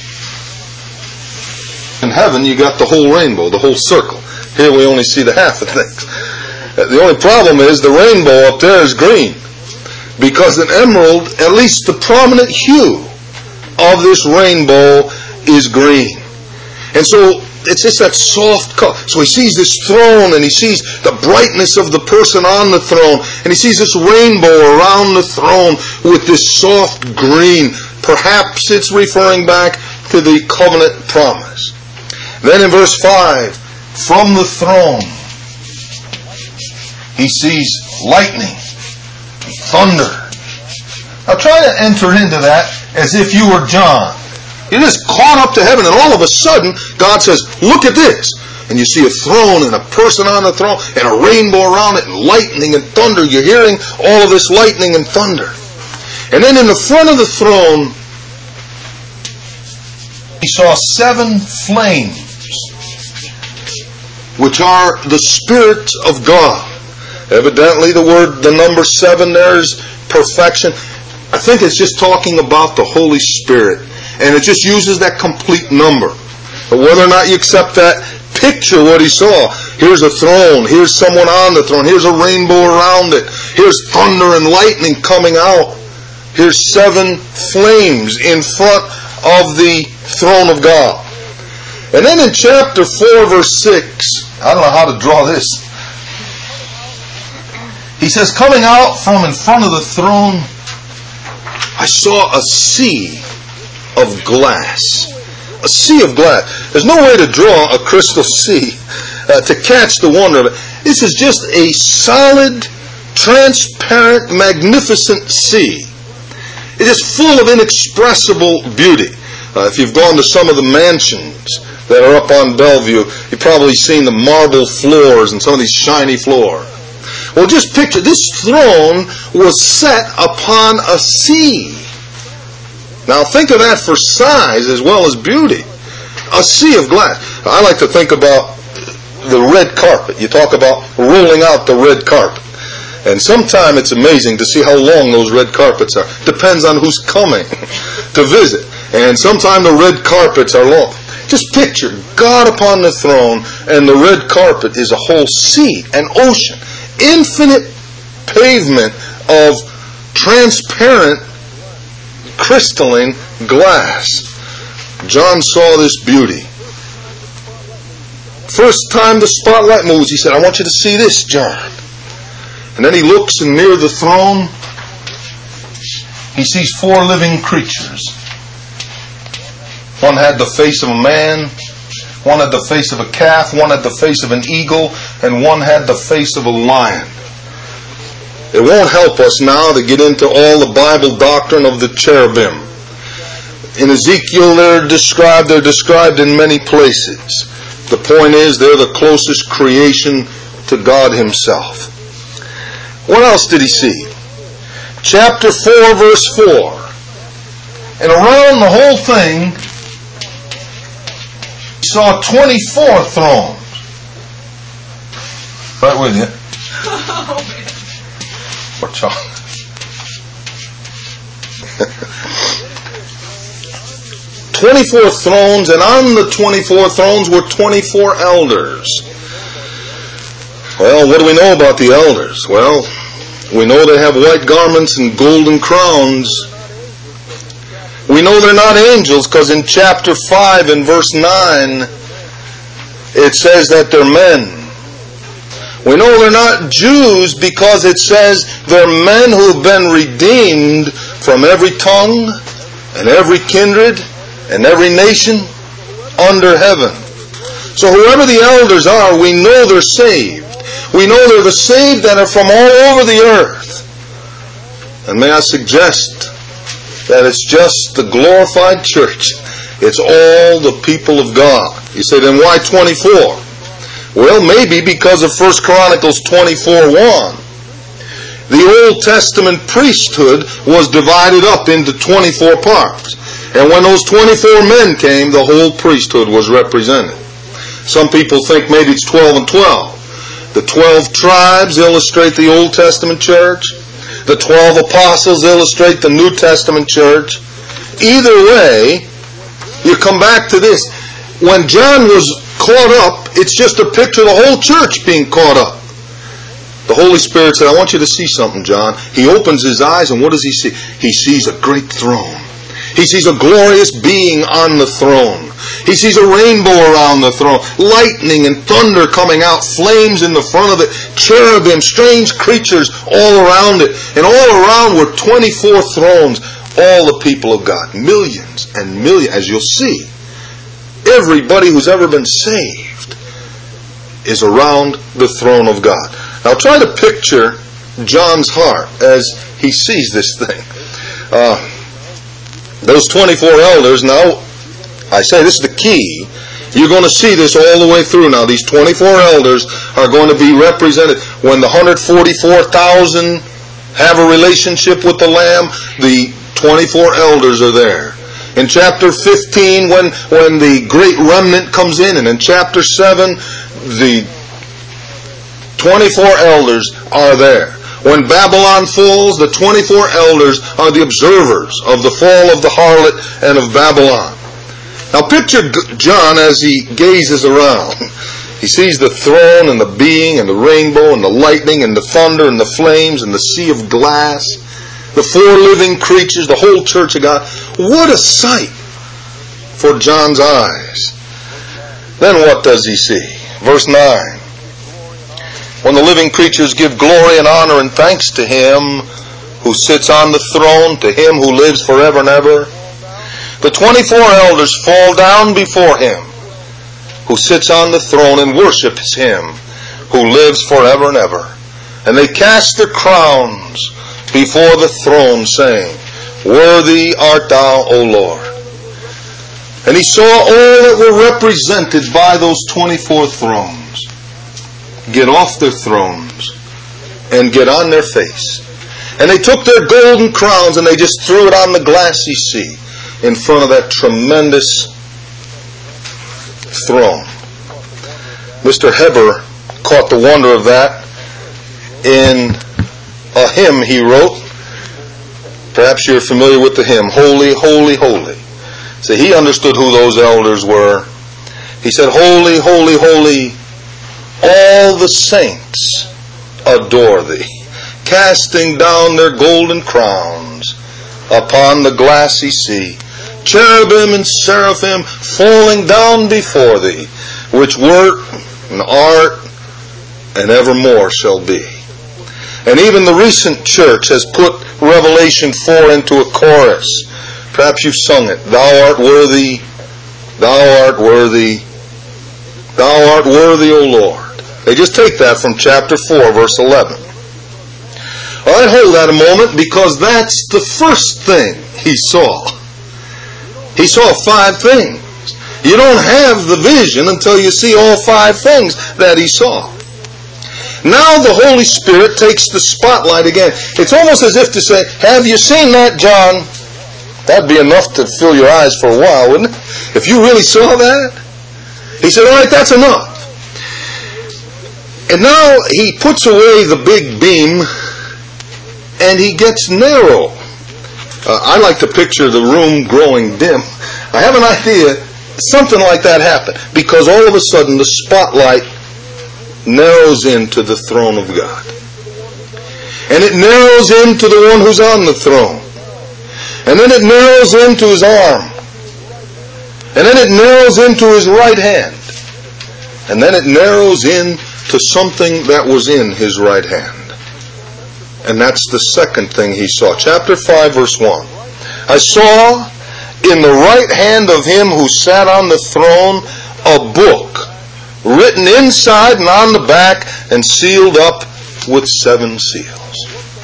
In heaven, you got the whole rainbow, the whole circle. Here we only see the half of things. The only problem is the rainbow up there is green. Because an emerald, at least the prominent hue of this rainbow is green. And so it's just that soft color. So he sees this throne, and he sees the brightness of the person on the throne, and he sees this rainbow around the throne with this soft green. Perhaps it's referring back to the covenant promise. Then in verse five, from the throne, he sees lightning, thunder. Now try to enter into that as if you were John. You're just caught up to heaven, and all of a sudden, God says, look at this. And you see a throne and a person on the throne and a rainbow around it and lightning and thunder. You're hearing all of this lightning and thunder. And then in the front of the throne, he saw seven flames, which are the Spirit of God. Evidently, the word, the number seven there is perfection. I think it's just talking about the Holy Spirit. And it just uses that complete number. But whether or not you accept that, picture what he saw. Here's a throne. Here's someone on the throne. Here's a rainbow around it. Here's thunder and lightning coming out. Here's seven flames in front of the throne of God. And then in chapter four, verse six, I don't know how to draw this. He says, coming out from in front of the throne, I saw a sea of glass. A sea of glass. There's no way to draw a crystal sea uh, to catch the wonder of it. This is just a solid, transparent, magnificent sea. It is full of inexpressible beauty. Uh, if you've gone to some of the mansions that are up on Bellevue, you've probably seen the marble floors and some of these shiny floors. Well, just picture, this throne was set upon a sea. Now think of that for size as well as beauty. A sea of glass. I like to think about the red carpet. You talk about rolling out the red carpet. And sometimes it's amazing to see how long those red carpets are. Depends on who's coming to visit. And sometimes the red carpets are long. Just picture God upon the throne, and the red carpet is a whole sea, an ocean. Infinite pavement of transparent crystalline glass. John saw this beauty. First time the spotlight moves, he said, I want you to see this, John. And then he looks, and near the throne, he sees four living creatures. One had the face of a man, one had the face of a calf, one had the face of an eagle, and one had the face of a lion. It won't help us now to get into all the Bible doctrine of the cherubim. In Ezekiel they're described, they're described in many places. The point is they're the closest creation to God Himself. What else did he see? Chapter four, verse four. And around the whole thing, he saw twenty-four thrones. Right with you. Or Charles. twenty-four thrones, and on the twenty-four thrones were twenty-four elders. Well, what do we know about the elders? Well, we know they have white garments and golden crowns. We know they're not angels because in chapter five and verse nine it says that they're men. We know they're not Jews because it says they're men who've been redeemed from every tongue and every kindred and every nation under heaven. So whoever the elders are, we know they're saved. We know they're the saved that are from all over the earth. And may I suggest that it's just the glorified church. It's all the people of God. You say, then why twenty-four? Well, maybe because of First Chronicles twenty-four one. The Old Testament priesthood was divided up into twenty-four parts. And when those twenty-four men came, the whole priesthood was represented. Some people think maybe it's twelve and twelve. The twelve tribes illustrate the Old Testament church. The twelve apostles illustrate the New Testament church. Either way, you come back to this. When John was caught up, it's just a picture of the whole church being caught up. The Holy Spirit said, I want you to see something, John. He opens his eyes, and what does he see? He sees a great throne. He sees a glorious being on the throne. He sees a rainbow around the throne, lightning and thunder coming out, flames in the front of it, cherubim, strange creatures all around it. And all around were twenty-four thrones, all the people of God, millions and millions, as you'll see. Everybody who's ever been saved is around the throne of God. Now try to picture John's heart as he sees this thing. Uh, those twenty-four elders, now I say this is the key. You're going to see this all the way through now. These twenty-four elders are going to be represented. When the one hundred forty-four thousand have a relationship with the Lamb, the twenty-four elders are there. In chapter fifteen, when, when the great remnant comes in, and in chapter seven, the twenty-four elders are there. When Babylon falls, the twenty-four elders are the observers of the fall of the harlot and of Babylon. Now picture John as he gazes around. He sees the throne and the being and the rainbow and the lightning and the thunder and the flames and the sea of glass. The four living creatures, the whole church of God. What a sight for John's eyes. Then what does he see? Verse nine. When the living creatures give glory and honor and thanks to Him who sits on the throne, to Him who lives forever and ever, the twenty-four elders fall down before Him who sits on the throne and worships Him who lives forever and ever. And they cast their crowns before the throne, saying, Worthy art thou, O Lord. And he saw all that were represented by those twenty-four thrones get off their thrones and get on their face. And they took their golden crowns and they just threw it on the glassy sea in front of that tremendous throne. Mister Heber caught the wonder of that in a hymn he wrote. Perhaps you're familiar with the hymn, Holy, Holy, Holy. So he understood who those elders were. He said, Holy, Holy, Holy, all the saints adore Thee, casting down their golden crowns upon the glassy sea. Cherubim and seraphim falling down before Thee, which wert and art and evermore shall be. And even the recent church has put Revelation four into a chorus. Perhaps you've sung it. Thou art worthy, Thou art worthy, Thou art worthy, O Lord. They just take that from chapter four, verse eleven. All right, hold that a moment, because that's the first thing he saw. He saw five things. You don't have the vision until you see all five things that he saw. Now the Holy Spirit takes the spotlight again. It's almost as if to say, have you seen that, John? That'd be enough to fill your eyes for a while, wouldn't it? If you really saw that? He said, all right, that's enough. And now he puts away the big beam and he gets narrow. Uh, I like to picture the room growing dim. I have an idea something like that happened, because all of a sudden the spotlight narrows into the throne of God. And it narrows into the one who's on the throne. And then it narrows into his arm. And then it narrows into his right hand. And then it narrows in to something that was in his right hand. And that's the second thing he saw. Chapter five, verse one. I saw in the right hand of him who sat on the throne a book, written inside and on the back and sealed up with seven seals.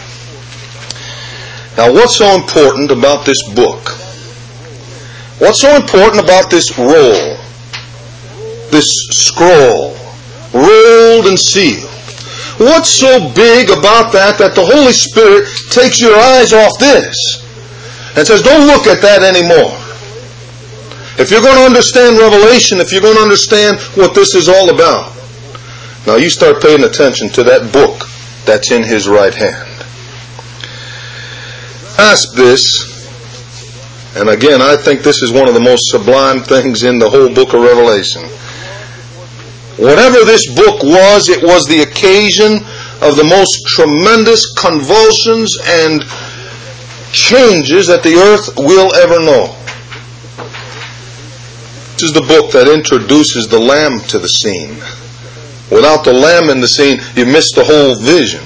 Now, what's so important about this book? What's so important about this roll? This scroll, rolled and sealed. What's so big about that that the Holy Spirit takes your eyes off this and says, don't look at that anymore? If you're going to understand Revelation, if you're going to understand what this is all about, now you start paying attention to that book that's in his right hand. Ask this, and again, I think this is one of the most sublime things in the whole book of Revelation. Whatever this book was, it was the occasion of the most tremendous convulsions and changes that the earth will ever know. This is the book that introduces the Lamb to the scene. Without the Lamb in the scene, you miss the whole vision.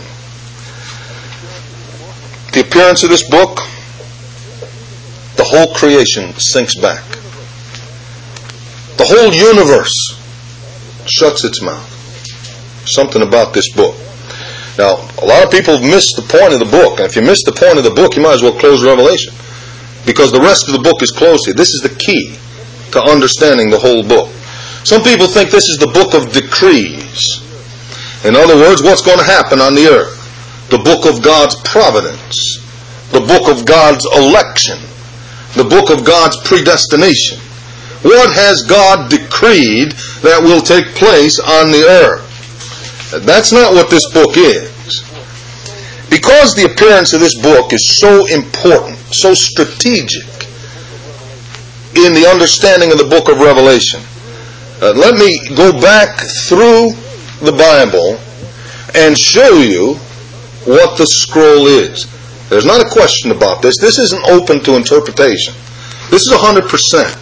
The appearance of this book, the whole creation sinks back. The whole universe shuts its mouth. Something about this book. Now, a lot of people miss the point of the book. And if you miss the point of the book, you might as well close Revelation. Because the rest of the book is closed here. This is the key to understanding the whole book. Some people think this is the book of decrees. In other words, what's going to happen on the earth. The book of God's providence. The book of God's election. The book of God's predestination. What has God decreed that will take place on the earth? That's not what this book is. Because the appearance of this book is so important, so strategic in the understanding of the book of Revelation, uh, let me go back through the Bible and show you what the scroll is. There's not a question about this. This isn't open to interpretation. This is one hundred percent.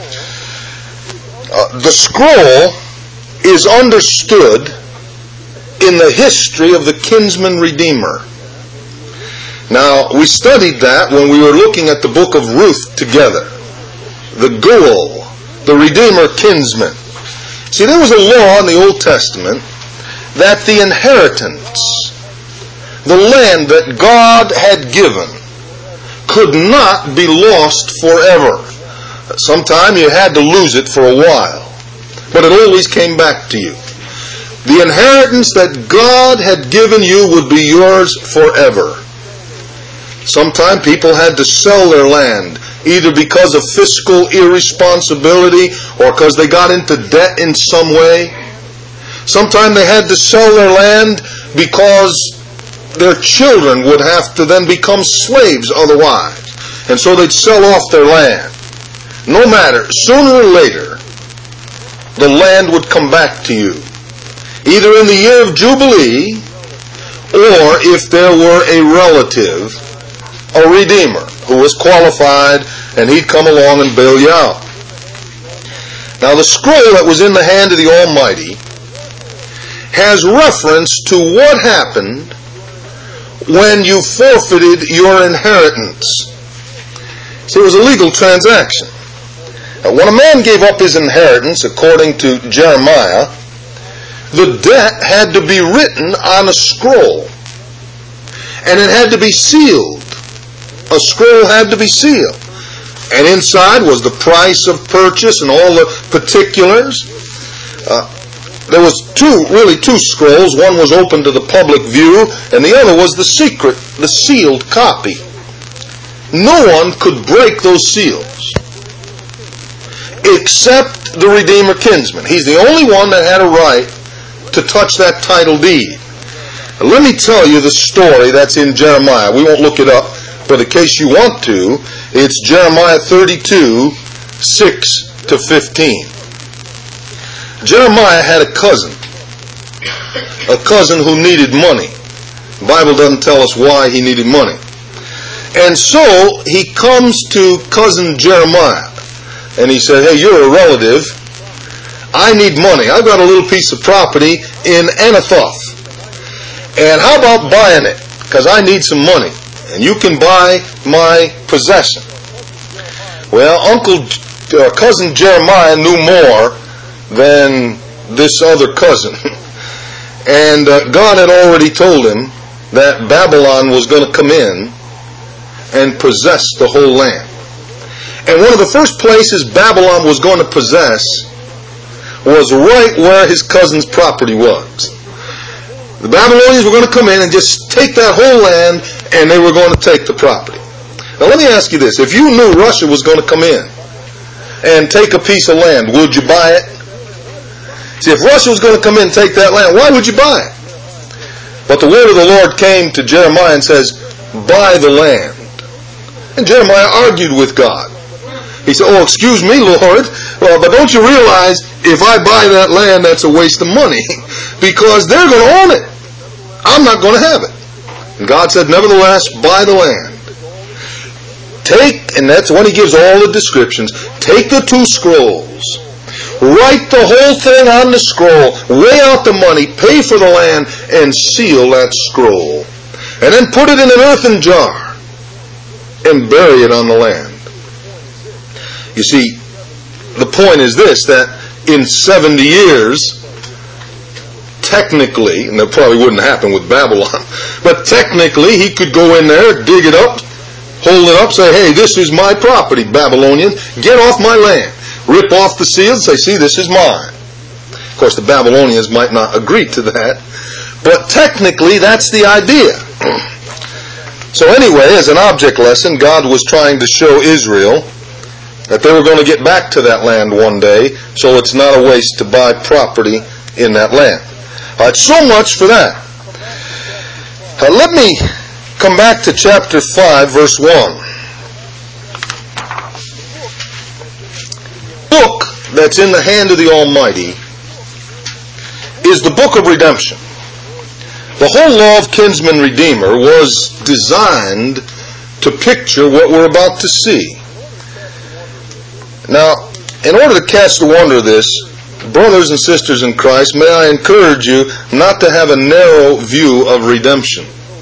Uh, the scroll is understood in the history of the kinsman redeemer. Now, we studied that when we were looking at the book of Ruth together. The Goel, the redeemer kinsman. See, there was a law in the Old Testament that the inheritance, the land that God had given, could not be lost forever. Sometime you had to lose it for a while, but it always came back to you. The inheritance that God had given you would be yours forever. Sometime people had to sell their land, either because of fiscal irresponsibility or because they got into debt in some way. Sometime they had to sell their land because their children would have to then become slaves otherwise. And so they'd sell off their land. No matter, sooner or later, the land would come back to you. Either in the year of Jubilee, or if there were a relative, a redeemer, who was qualified, and he'd come along and bail you out. Now the scroll that was in the hand of the Almighty has reference to what happened when you forfeited your inheritance. See, it was a legal transaction. Now, when a man gave up his inheritance, according to Jeremiah, the debt had to be written on a scroll. And it had to be sealed. A scroll had to be sealed. And inside was the price of purchase and all the particulars. Uh, there was two, really two scrolls. One was open to the public view, and the other was the secret, the sealed copy. No one could break those seals except the Redeemer kinsman. He's the only one that had a right to touch that title deed. Now, let me tell you the story that's in Jeremiah. We won't look it up, but in case you want to, it's Jeremiah thirty-two, six to fifteen. Jeremiah had a cousin, a cousin who needed money. The Bible doesn't tell us why he needed money. And so he comes to cousin Jeremiah, and he said, hey, you're a relative. I need money. I've got a little piece of property in Anathoth. And how about buying it? Because I need some money. And you can buy my possession. Well, Uncle, uh, cousin Jeremiah knew more than this other cousin. And uh, God had already told him that Babylon was going to come in and possess the whole land. And one of the first places Babylon was going to possess was right where his cousin's property was. The Babylonians were going to come in and just take that whole land, and they were going to take the property. Now let me ask you this. If you knew Russia was going to come in and take a piece of land, would you buy it? See, if Russia was going to come in and take that land, why would you buy it? But the word of the Lord came to Jeremiah and says, buy the land. And Jeremiah argued with God. He said, oh, excuse me, Lord, well, but don't you realize if I buy that land, that's a waste of money because they're going to own it. I'm not going to have it. And God said, nevertheless, buy the land. Take, and that's when he gives all the descriptions, take the two scrolls, write the whole thing on the scroll, weigh out the money, pay for the land, and seal that scroll. And then put it in an earthen jar and bury it on the land. You see, the point is this, that in seventy years, technically, and that probably wouldn't happen with Babylon, but technically he could go in there, dig it up, hold it up, say, hey, this is my property, Babylonians, get off my land. Rip off the seals, say, see, this is mine. Of course, the Babylonians might not agree to that, but technically that's the idea. So anyway, as an object lesson, God was trying to show Israel that they were going to get back to that land one day, so it's not a waste to buy property in that land. All right, so much for that. Uh, let me come back to chapter five, verse one. The book that's in the hand of the Almighty is the book of redemption. The whole law of kinsman redeemer was designed to picture what we're about to see. Now, in order to catch the wonder of this, brothers and sisters in Christ, may I encourage you not to have a narrow view of redemption.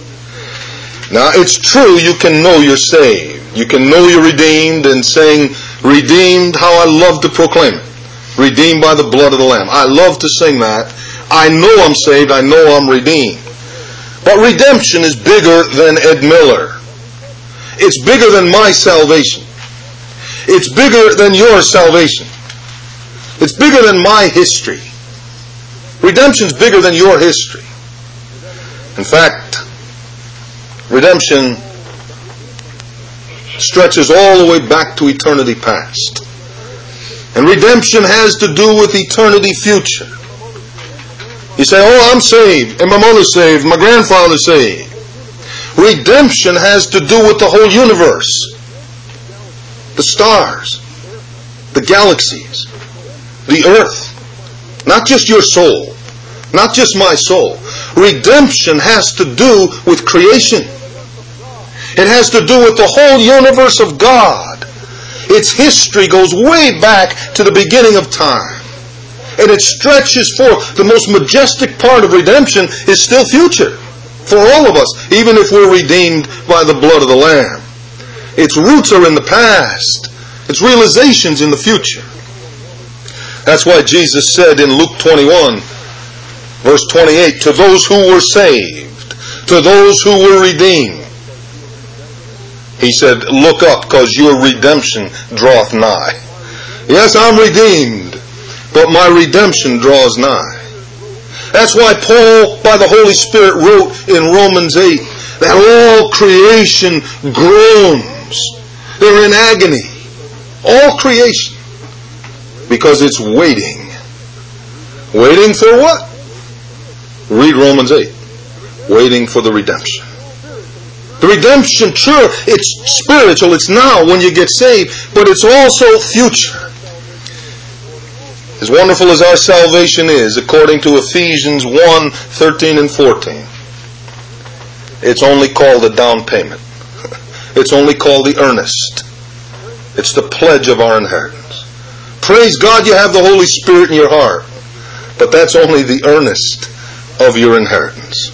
Now, it's true you can know you're saved. You can know you're redeemed, and saying, redeemed, how I love to proclaim it. Redeemed by the blood of the Lamb. I love to sing that. I know I'm saved. I know I'm redeemed. But redemption is bigger than Ed Miller. It's bigger than my salvation. It's bigger than your salvation. It's bigger than my history. Redemption's bigger than your history. In fact, redemption stretches all the way back to eternity past. And redemption has to do with eternity future. You say, oh, I'm saved, and my mother's saved, my grandfather's saved. Redemption has to do with the whole universe. The stars, the galaxies, the earth. Not just your soul, not just my soul. Redemption has to do with creation. It has to do with the whole universe of God. Its history goes way back to the beginning of time. And it stretches forth. The most majestic part of redemption is still future for all of us, even if we're redeemed by the blood of the Lamb. Its roots are in the past. Its realizations in the future. That's why Jesus said in Luke twenty-one, verse twenty-eight, to those who were saved, to those who were redeemed, He said, look up, because your redemption draweth nigh. Yes, I'm redeemed, but my redemption draws nigh. That's why Paul, by the Holy Spirit, wrote in Romans eight that all creation groans. They're in agony. All creation. Because it's waiting. Waiting for what? Read Romans eight. Waiting for the redemption. The redemption, sure, it's spiritual, it's now when you get saved, but it's also future. As wonderful as our salvation is, according to Ephesians one, thirteen and fourteen, it's only called a down payment. It's only called the earnest. It's the pledge of our inheritance. Praise God you have the Holy Spirit in your heart, but that's only the earnest of your inheritance.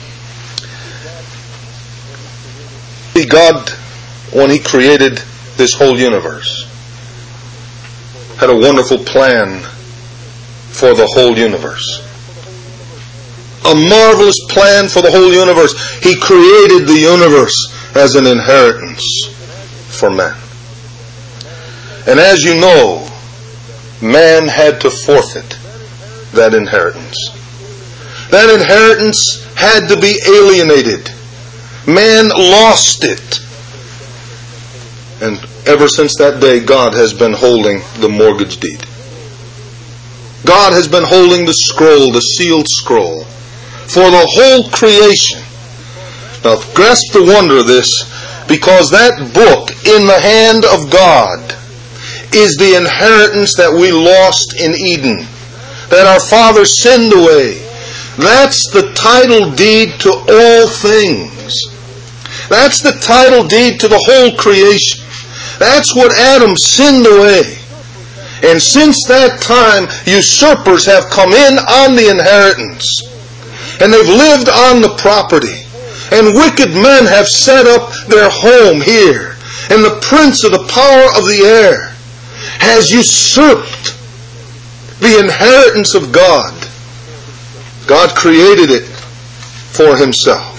See, God, when He created this whole universe, had a wonderful plan for the whole universe. A marvelous plan for the whole universe. He created the universe as an inheritance for man. And as you know, man had to forfeit that inheritance. That inheritance had to be alienated. Man lost it. And ever since that day, God has been holding the mortgage deed. God has been holding the scroll, the sealed scroll, for the whole creation. Now, grasp the wonder of this, because that book in the hand of God is the inheritance that we lost in Eden, that our father sinned away. That's the title deed to all things. That's the title deed to the whole creation. That's what Adam sinned away. And since that time, usurpers have come in on the inheritance. And they've lived on the property. And wicked men have set up their home here. And the prince of the power of the air has usurped the inheritance of God. God created it for himself.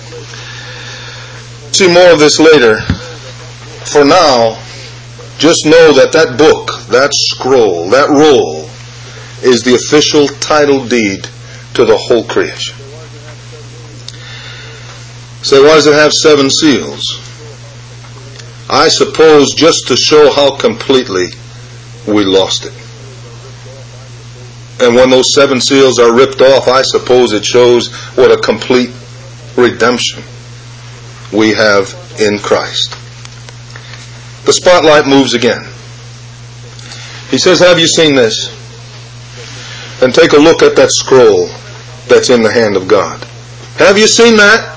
See more of this later. For now, just know that that book, that scroll, that roll is the official title deed to the whole creation. Say, why does it have seven seals? I suppose just to show how completely we lost it. And when those seven seals are ripped off, I suppose it shows what a complete redemption we have in Christ. The spotlight moves again. He says, have you seen this? And take a look at that scroll that's in the hand of God. Have you seen that?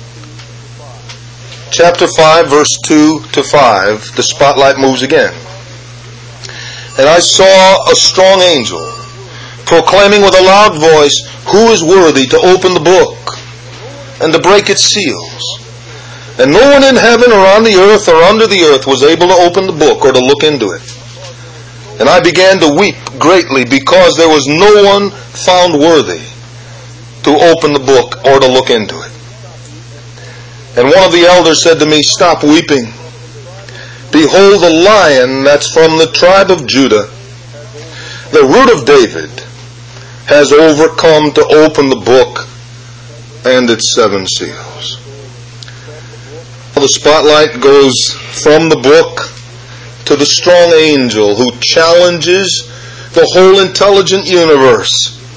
Chapter five, verse two to five, the spotlight moves again. And I saw a strong angel proclaiming with a loud voice, who is worthy to open the book and to break its seals? And no one in heaven or on the earth or under the earth was able to open the book or to look into it. And I began to weep greatly because there was no one found worthy to open the book or to look into it. And one of the elders said to me, stop weeping. Behold, the lion that's from the tribe of Judah, the root of David, has overcome to open the book and its seven seals. The spotlight goes from the book to the strong angel who challenges the whole intelligent universe.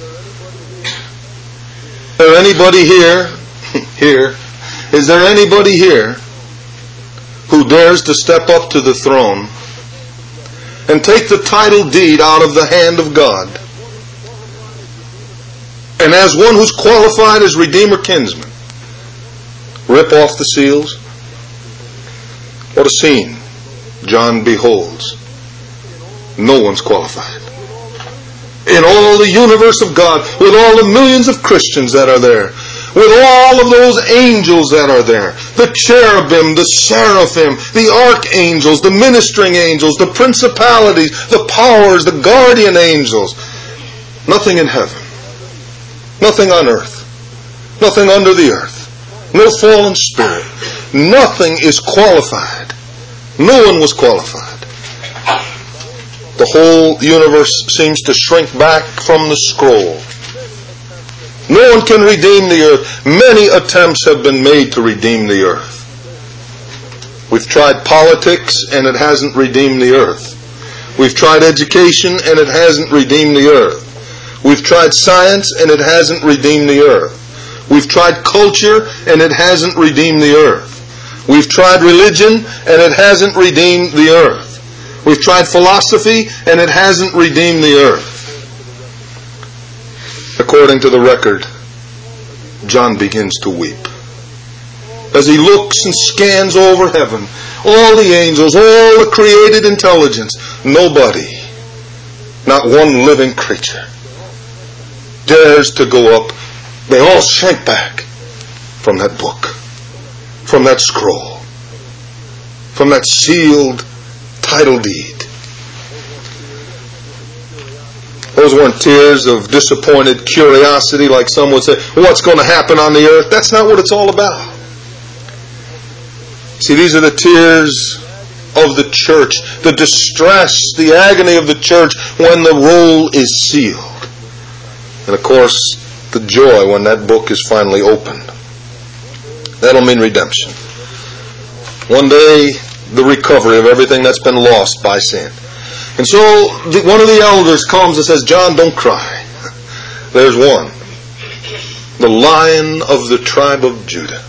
Is there anybody here, here, is there anybody here who dares to step up to the throne and take the title deed out of the hand of God? And as one who's qualified as Redeemer kinsman, rip off the seals? What a scene John beholds. No one's qualified. In all the universe of God, with all the millions of Christians that are there, with all of those angels that are there, the cherubim, the seraphim, the archangels, the ministering angels, the principalities, the powers, the guardian angels, nothing in heaven, nothing on earth, nothing under the earth, no fallen spirit, nothing is qualified. No one was qualified. The whole universe seems to shrink back from the scroll. No one can redeem the earth. Many attempts have been made to redeem the earth. We've tried politics and it hasn't redeemed the earth. We've tried education and it hasn't redeemed the earth. We've tried science and it hasn't redeemed the earth. We've tried culture and it hasn't redeemed the earth. We've tried religion and it hasn't redeemed the earth. We've tried philosophy and it hasn't redeemed the earth. According to the record, John begins to weep. As he looks and scans over heaven, all the angels, all the created intelligence, nobody, not one living creature, dares to go up. They all shrink back from that book, from that scroll, from that sealed title deed. Those weren't tears of disappointed curiosity like some would say, what's going to happen on the earth? That's not what it's all about. See, these are the tears of the church, the distress, the agony of the church when the roll is sealed. And of course, the joy when that book is finally opened. That'll mean redemption. One day, the recovery of everything that's been lost by sin. And so, the, one of the elders comes and says, John, don't cry. There's one. The Lion of the tribe of Judah.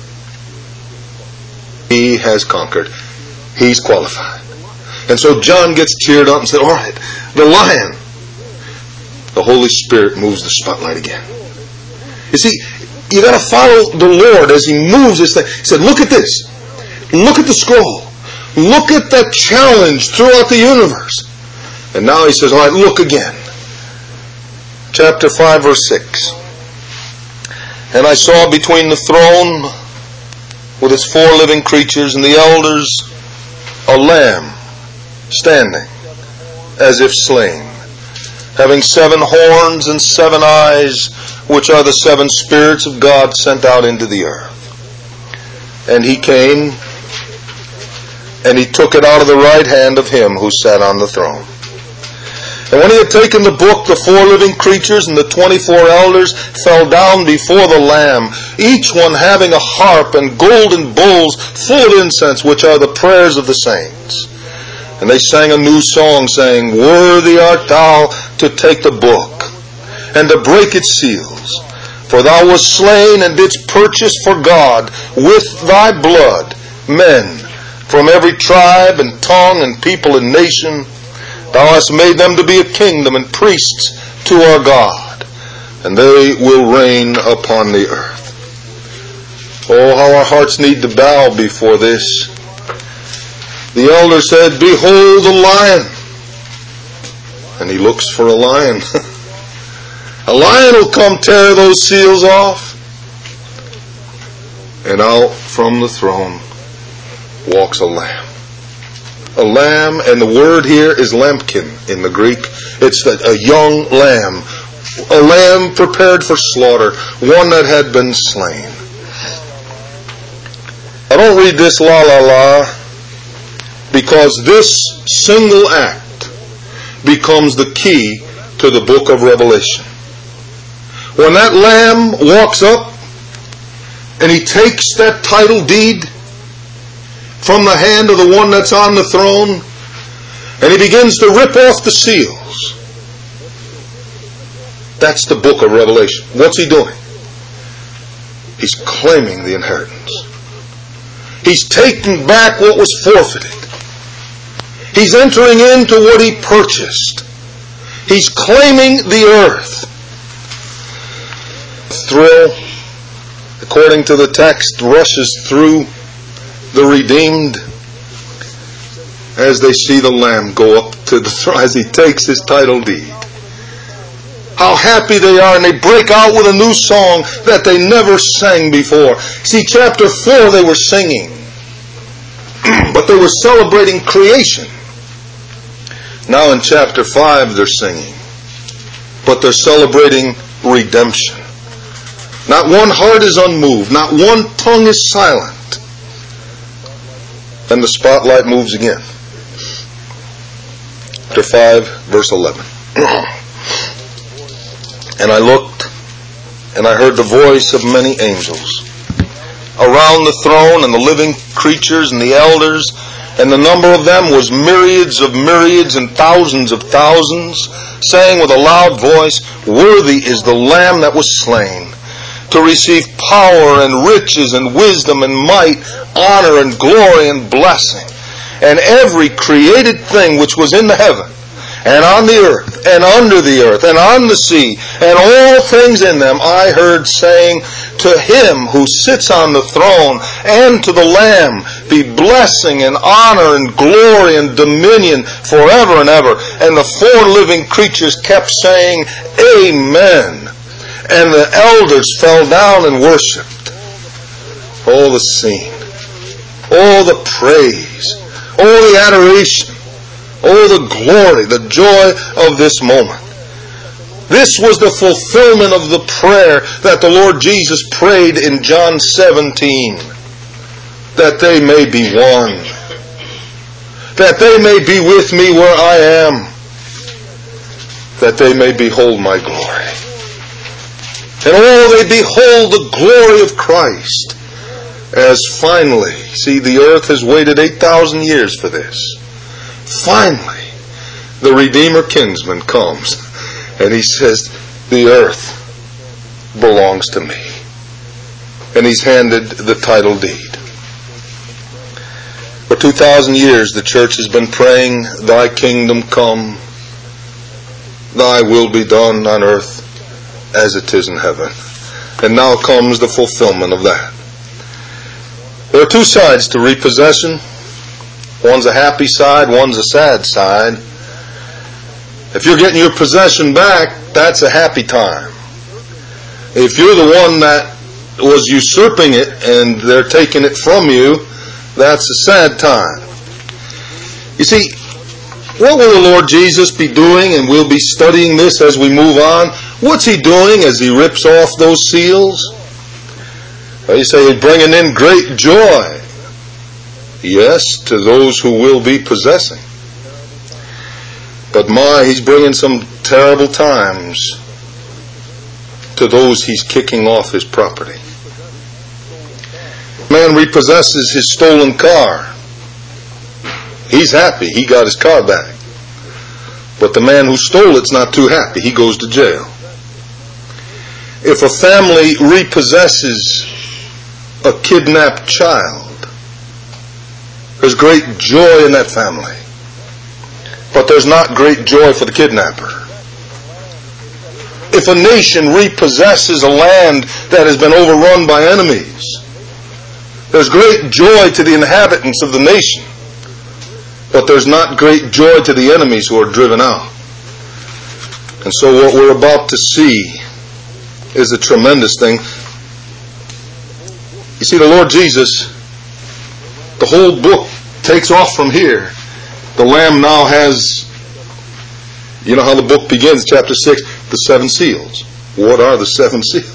He has conquered. He's qualified. And so John gets cheered up and said, all right, the Lion. The Holy Spirit moves the spotlight again. You see, you got to follow the Lord as He moves this thing. He said, look at this. Look at the scroll. Look at the challenge throughout the universe. And now he says, all right, look again. Chapter five, verse six. And I saw between the throne with its four living creatures and the elders a lamb standing as if slain, having seven horns and seven eyes, which are the seven spirits of God sent out into the earth. And he came, and he took it out of the right hand of him who sat on the throne. And when he had taken the book, the four living creatures and the twenty-four elders fell down before the Lamb, each one having a harp and golden bowls full of incense, which are the prayers of the saints. And they sang a new song, saying, Worthy art thou to take the book, and to break its seals. For thou wast slain, and didst purchase for God with thy blood men from every tribe and tongue and people and nation. Thou hast made them to be a kingdom and priests to our God, and they will reign upon the earth. Oh, how our hearts need to bow before this. The elder said, Behold the lion. And he looks for a lion. A lion will come tear those seals off. And out from the throne walks a lamb. A lamb, and the word here is lambkin in the Greek. It's a young lamb. A lamb prepared for slaughter. One that had been slain. I don't read this la la la because this single act becomes the key to the book of Revelation. When that lamb walks up and he takes that title deed from the hand of the one that's on the throne, and he begins to rip off the seals. That's the book of Revelation. What's he doing? He's claiming the inheritance. He's taking back what was forfeited. He's entering into what he purchased. He's claiming the earth. Thrill, according to the text, rushes through the redeemed as they see the Lamb go up to the throne, as he takes his title deed. How happy they are, and they break out with a new song that they never sang before. See, chapter four they were singing, but they were celebrating creation. Now in chapter five they're singing, but they're celebrating redemption. Not one heart is unmoved, not one tongue is silent. Then the spotlight moves again. Chapter five, verse eleven. And I looked, and I heard the voice of many angels around the throne, and the living creatures and the elders, and the number of them was myriads of myriads and thousands of thousands, saying with a loud voice, Worthy is the Lamb that was slain, to receive power and riches and wisdom and might, honor and glory and blessing. And every created thing which was in the heaven and on the earth and under the earth and on the sea and all things in them, I heard saying, To him who sits on the throne and to the Lamb be blessing and honor and glory and dominion forever and ever. And the four living creatures kept saying, Amen. And the elders fell down and worshipped. Oh, the scene. Oh, the praise. Oh, the adoration. Oh, the glory, the joy of this moment. This was the fulfillment of the prayer that the Lord Jesus prayed in John seventeen. That they may be one. That they may be with me where I am. That they may behold my glory. And oh, they behold the glory of Christ. As finally, see, the earth has waited eight thousand years for this. Finally, the Redeemer kinsman comes and he says, the earth belongs to me. And he's handed the title deed. For two thousand years the church has been praying, Thy kingdom come, Thy will be done on earth as it is in heaven. And now comes the fulfillment of that. There are two sides to repossession. One's a happy side, one's a sad side. If you're getting your possession back, that's a happy time. If you're the one that was usurping it and they're taking it from you, that's a sad time. You see, what will the Lord Jesus be doing? And we'll be studying this as we move on. What's He doing as He rips off those seals? Well, you say He's bringing in great joy. Yes, to those who will be possessing. But my, He's bringing some terrible times to those He's kicking off His property. Man repossesses his stolen car. He's happy. He got his car back. But the man who stole it's not too happy. He goes to jail. If a family repossesses a kidnapped child, there's great joy in that family. But there's not great joy for the kidnapper. If a nation repossesses a land that has been overrun by enemies, there's great joy to the inhabitants of the nation. But there's not great joy to the enemies who are driven out. And so what we're about to see is a tremendous thing. You see, the Lord Jesus, the whole book takes off from here. The Lamb now has, you know how the book begins, chapter six, the seven seals. What are the seven seals?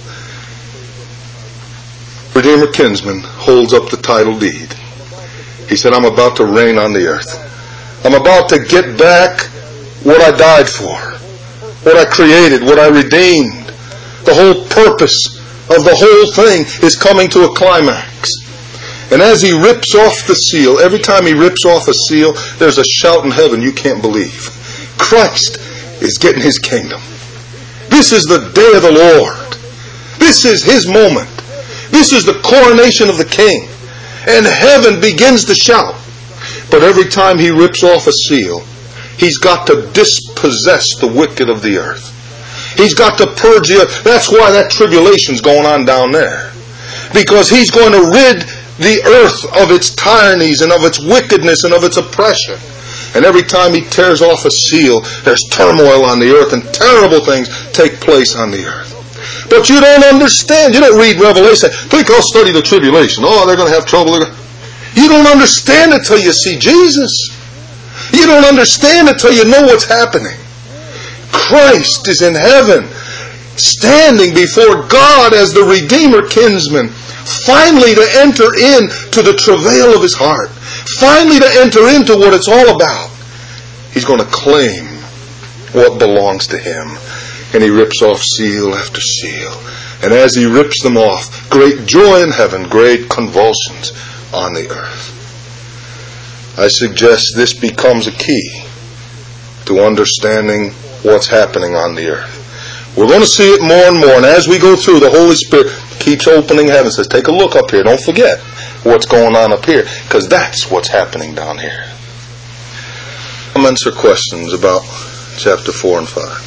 Redeemer Kinsman holds up the title deed. He said, I'm about to reign on the earth. I'm about to get back what I died for, what I created, what I redeemed. The whole purpose of the whole thing is coming to a climax. And as He rips off the seal, every time He rips off a seal, there's a shout in heaven you can't believe. Christ is getting His kingdom. This is the day of the Lord. This is His moment. This is the coronation of the King. And heaven begins to shout. But every time He rips off a seal, He's got to dispossess the wicked of the earth. He's got to purge the earth. That's why that tribulation's going on down there. Because He's going to rid the earth of its tyrannies and of its wickedness and of its oppression. And every time He tears off a seal, there's turmoil on the earth and terrible things take place on the earth. But you don't understand. You don't read Revelation. Think I'll study the tribulation. Oh, they're going to have trouble. You don't understand it till you see Jesus. You don't understand it till you know what's happening. Christ is in heaven, standing before God as the Redeemer Kinsman, finally to enter into the travail of His heart, finally to enter into what it's all about. He's going to claim what belongs to Him. And He rips off seal after seal. And as He rips them off, great joy in heaven, great convulsions on the earth. I suggest this becomes a key to understanding what's happening on the earth. We're going to see it more and more. And as we go through, the Holy Spirit keeps opening heaven. Says, take a look up here. Don't forget what's going on up here. Because that's what's happening down here. Comments or questions about chapter four and five?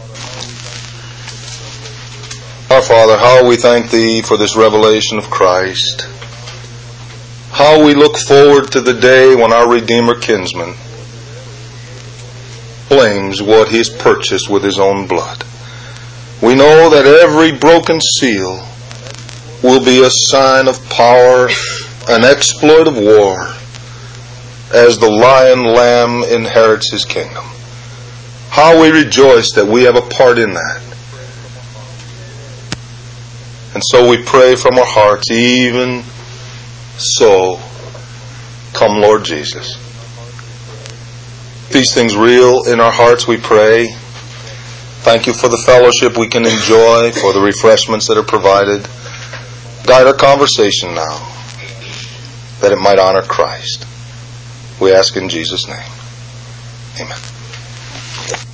Our Father, how we thank Thee for this revelation of Christ. How we look forward to the day when our Redeemer Kinsman claims what He has purchased with His own blood. We know that every broken seal will be a sign of power, an exploit of war, as the lion lamb inherits His kingdom. How we rejoice that we have a part in that. And so we pray from our hearts, even so, come Lord Jesus. These things real in our hearts, we pray. Thank You for the fellowship we can enjoy, for the refreshments that are provided. Guide our conversation now, that it might honor Christ. We ask in Jesus' name. Amen.